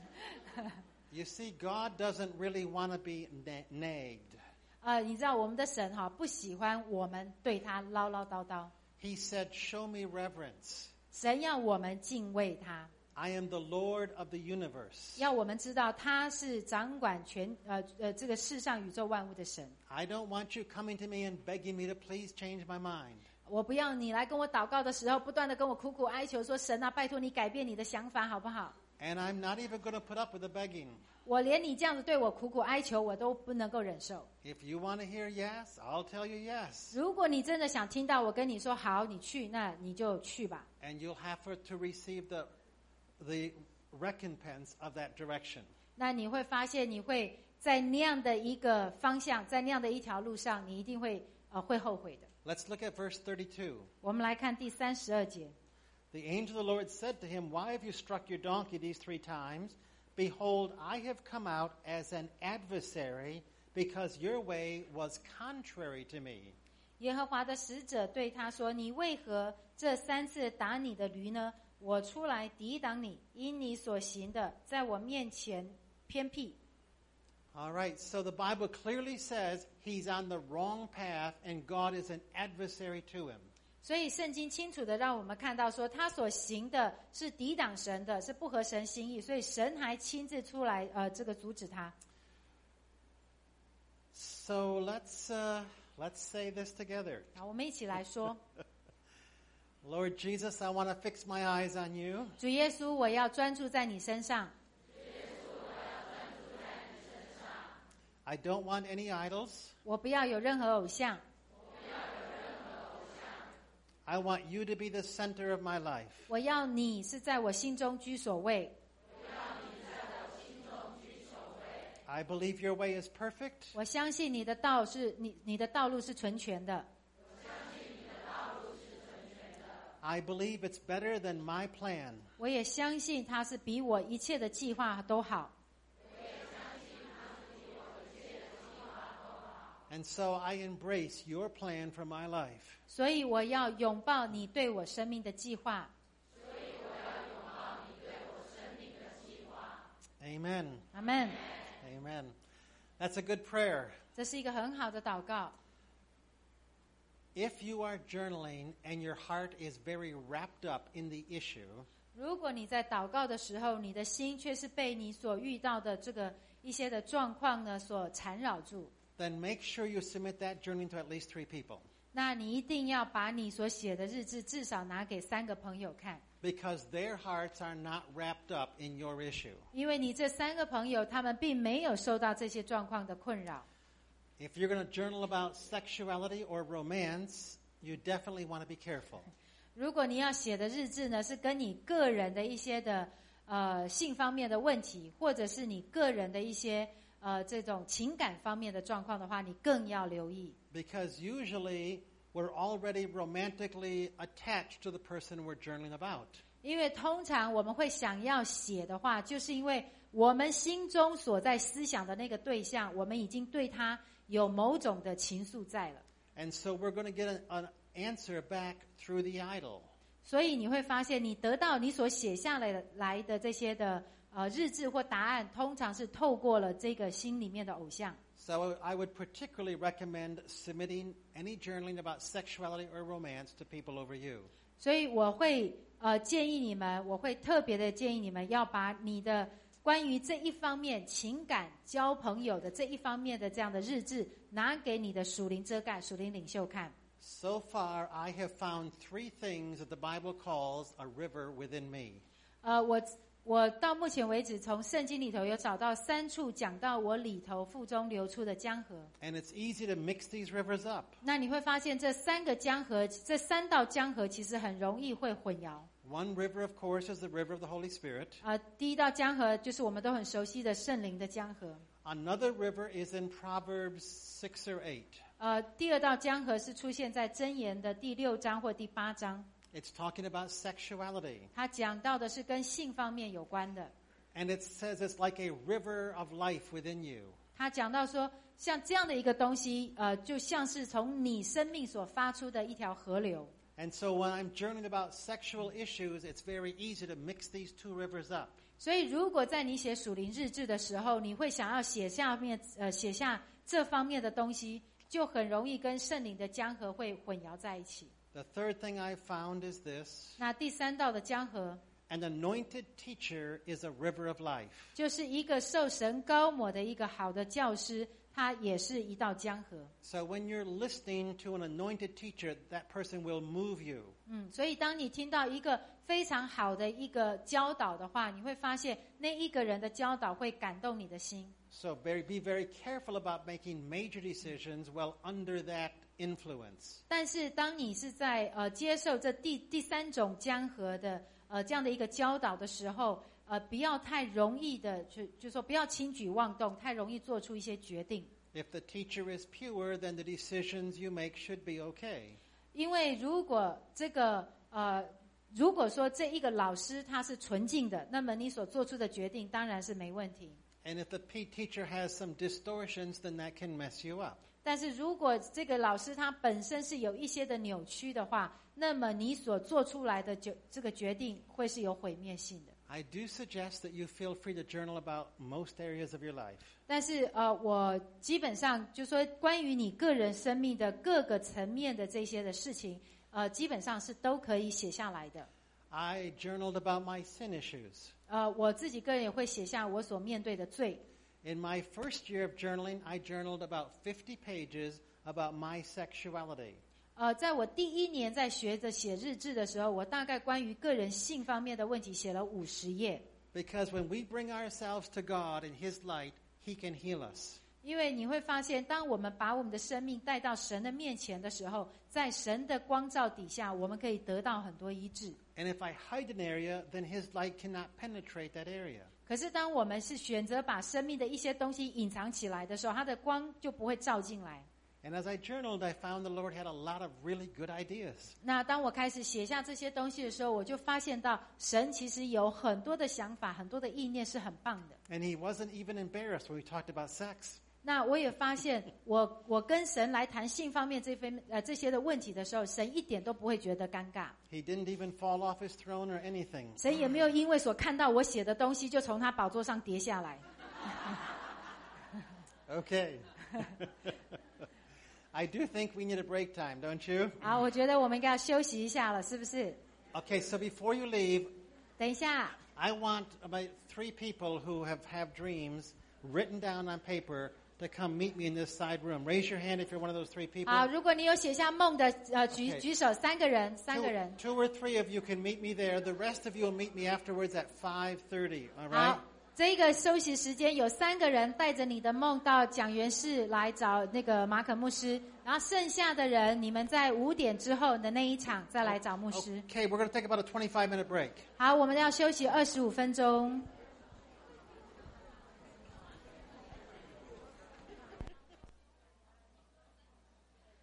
You see, God doesn't really want to be na- nagged. 呃，你知道我们的神哈不喜欢我们对他唠唠叨叨， He said, show me reverence. 神要我们敬畏他， I am the Lord of the universe. 要我们知道他是掌管全呃呃这个世上宇宙万物的神。 I don't want you coming to me and begging me to please change my mind. 我不要你来跟我祷告的时候，不断的跟我苦苦哀求说：神啊，拜托你改变你的想法好不好？ And I'm not even going to put up with the begging. 我连你这样子对我苦苦哀求，我都不能够忍受。 If you want to hear yes, I'll tell you yes. 如果你真的想听到我跟你说好，你去，那你就去吧。 And you'll have to receive the, the recompense of that direction. 那你会发现，你会在那样的一个方向，在那样的一条路上，你一定会呃会后悔的。 Let's look at verse thirty-two. 我们来看第三十二节。 The angel of the Lord said to him, Why have you struck your donkey these three times? Behold, I have come out as an adversary, because your way was contrary to me. 耶和华的使者对他说：“你为何这三次打你的驴呢？我出来抵挡你，因你所行的在我面前偏僻。” All right, so the Bible clearly says he's on the wrong path and God is an adversary to him. 所以圣经清楚的让我们看到说，他所行的是抵挡神的，是不合神心意，所以神还亲自出来呃这个阻止他。 So let's uh, let's say this together. 好，我们一起来说， Lord Jesus, I want to fix my eyes on you. 主耶稣，我要专注在你身上， I don't want any idols. 我不要有任何偶像， I want you to be the center of my life. 我要你是在我心中居首位。 I believe your way is perfect. 我相信你的道是你你的道路是纯全的， I believe it's better than my plan. 我也相信他是比我一切的计划都好。 And so I embrace your plan for my life. 所以我要拥抱你对我生命的计划。 Amen. 阿们。 Amen. That's a good prayer. 这是一个很好的祷告。 If you are journaling and your heart is very wrapped up in the issue, 如果你在祷告的时候，你的心却是被你所遇到的这个一些的状况呢所缠绕住， then make sure you submit that journaling to at least three people. 那你一定要把你所写的日志至少拿给三个朋友看， because their hearts are not wrapped up in your issue. 因为你这三个朋友他们并没有受到这些状况的困扰。 If you're going to journal about sexuality or romance, you definitely want to be careful. 如果你要写的日志呢，是跟你个人的一些的呃性方面的问题，或者是你个人的一些呃这种情感方面的状况的话，你更要留意。 Because usually we're already romantically attached to the person we're journaling about. 因为通常我们会想要写的话，就是因为我们心中所在思想的那个对象，我们已经对他有某种的情愫在了。 And so we're going to get an, an answer back through the idol. 所以你会发现，你得到你所写下来的来的这些的呃日志或答案，通常是透过了这个心里面的偶像。 So I would particularly recommend submitting any journaling about sexuality or romance to people over you. 所以我会呃建议你们，我会特别的建议你们要把你的关于这一方面情感交朋友的这一方面的这样的日志拿给你的属灵遮盖、属灵领袖看。 So far, I have found three things that the Bible calls a river within me. 呃，我我到目前为止，从圣经里头有找到三处讲到我里头腹中流出的江河。 And it's easy to mix these rivers up. 那你会发现，这三个江河，这三道江河其实很容易会混淆。 One river, of course, is the river of the Holy Spirit. 呃，第一道江河就是我们都很熟悉的圣灵的江河。 Another river is in Proverbs six or eight. 呃，第二道江河是出现在箴言的第六章或第八章。 It's talking about sexuality. 它讲到的是跟性方面有关的。 And it says it's like a river of life within you. 他讲到说，像这样的一个东西，呃，就像是从你生命所发出的一条河流。 And so when I'm journaling about sexual issues, it's very easy to mix these two rivers up. 所以，如果在你写属灵日志的时候，你会想要写下面呃写下这方面的东西，就很容易跟圣灵的江河会混淆在一起。 The third thing I found is this. 那第三道的江河， An anointed teacher is a river of life. 就是一个受神膏抹的一个好的教师，他也是一道江河。 So when you're listening to an anointed teacher, that person will move you. 嗯，所以当你听到一个非常好的一个教导的话，你会发现那一个人的教导会感动你的心。 So very, be very careful about making major decisions while under that influence. 但是当你是在呃接受这第第三种江河的呃这样的一个教导的时候，呃不要太容易的就就说不要轻举妄动，太容易做出一些决定。 If the teacher is pure, then the decisions you make should be okay. 因为如果这个呃如果说这一个老师他是纯净的，那么你所做出的决定当然是没问题。 And if the P teacher has some distortions, then that can mess you up. 但是如果这个老师他本身是有一些的扭曲的话，那么你所做出来的就这个决定会是有毁灭性的。 I do suggest that you feel free to journal about most areas of your life. 但是呃，我基本上就说关于你个人生命的各个层面的这些的事情，呃，基本上是都可以写下来的。 I journaled about my sin issues. 呃，我自己个人也会写下我所面对的罪。 In my first year of journaling, I journaled about fifty pages about my sexuality. 呃，在我第一年在学着写日志的时候，我大概关于个人性方面的问题写了五十页。 Because when we bring ourselves to God in His light, He can heal us. 因为你会发现，当我们把我们的生命带到神的面前的时候，在神的光照底下，我们可以得到很多医治。 And if I hide an area, then His light cannot penetrate that area. 可是当我们是选择把生命的一些东西隐藏起来的时候，它的光就不会照进来。 And as I journaled, I found the Lord had a lot of really good ideas. 那当我开始写下这些东西的时候，我就发现到神其实有很多的想法，很多的意念是很棒的。 And He wasn't even embarrassed when we talked about sex. 那我也发现我，我跟神来谈性方面这份呃这些的问题的时候，神一点都不会觉得尴尬。 He didn't even fall off His throne or anything. 神也没有因为所看到我写的东西，就从他宝座上跌下来。 Okay. I do think we need a break time, don't you? 好，我觉得我们应该要休息一下了，是不是？ Okay, so before you leave, 等一下， I want about three people who have have dreams written down on paper to to come meet me in this side room. Raise your hand if you're one of those three people. 好，如果你有写下梦的，呃，举 Okay. 举手，三个人，三 Two, 个人。 two or three of you can meet me there. The rest of you will meet me afterwards at five thirty. All right? 好，这个休息时间有三个人带着你的梦到讲员室来找那个马可牧师，然后剩下的人你们在五点之后的那一场再来找牧师。 Okay, we're going to take about a twenty-five minute break. 好，我们要休息二十五分钟。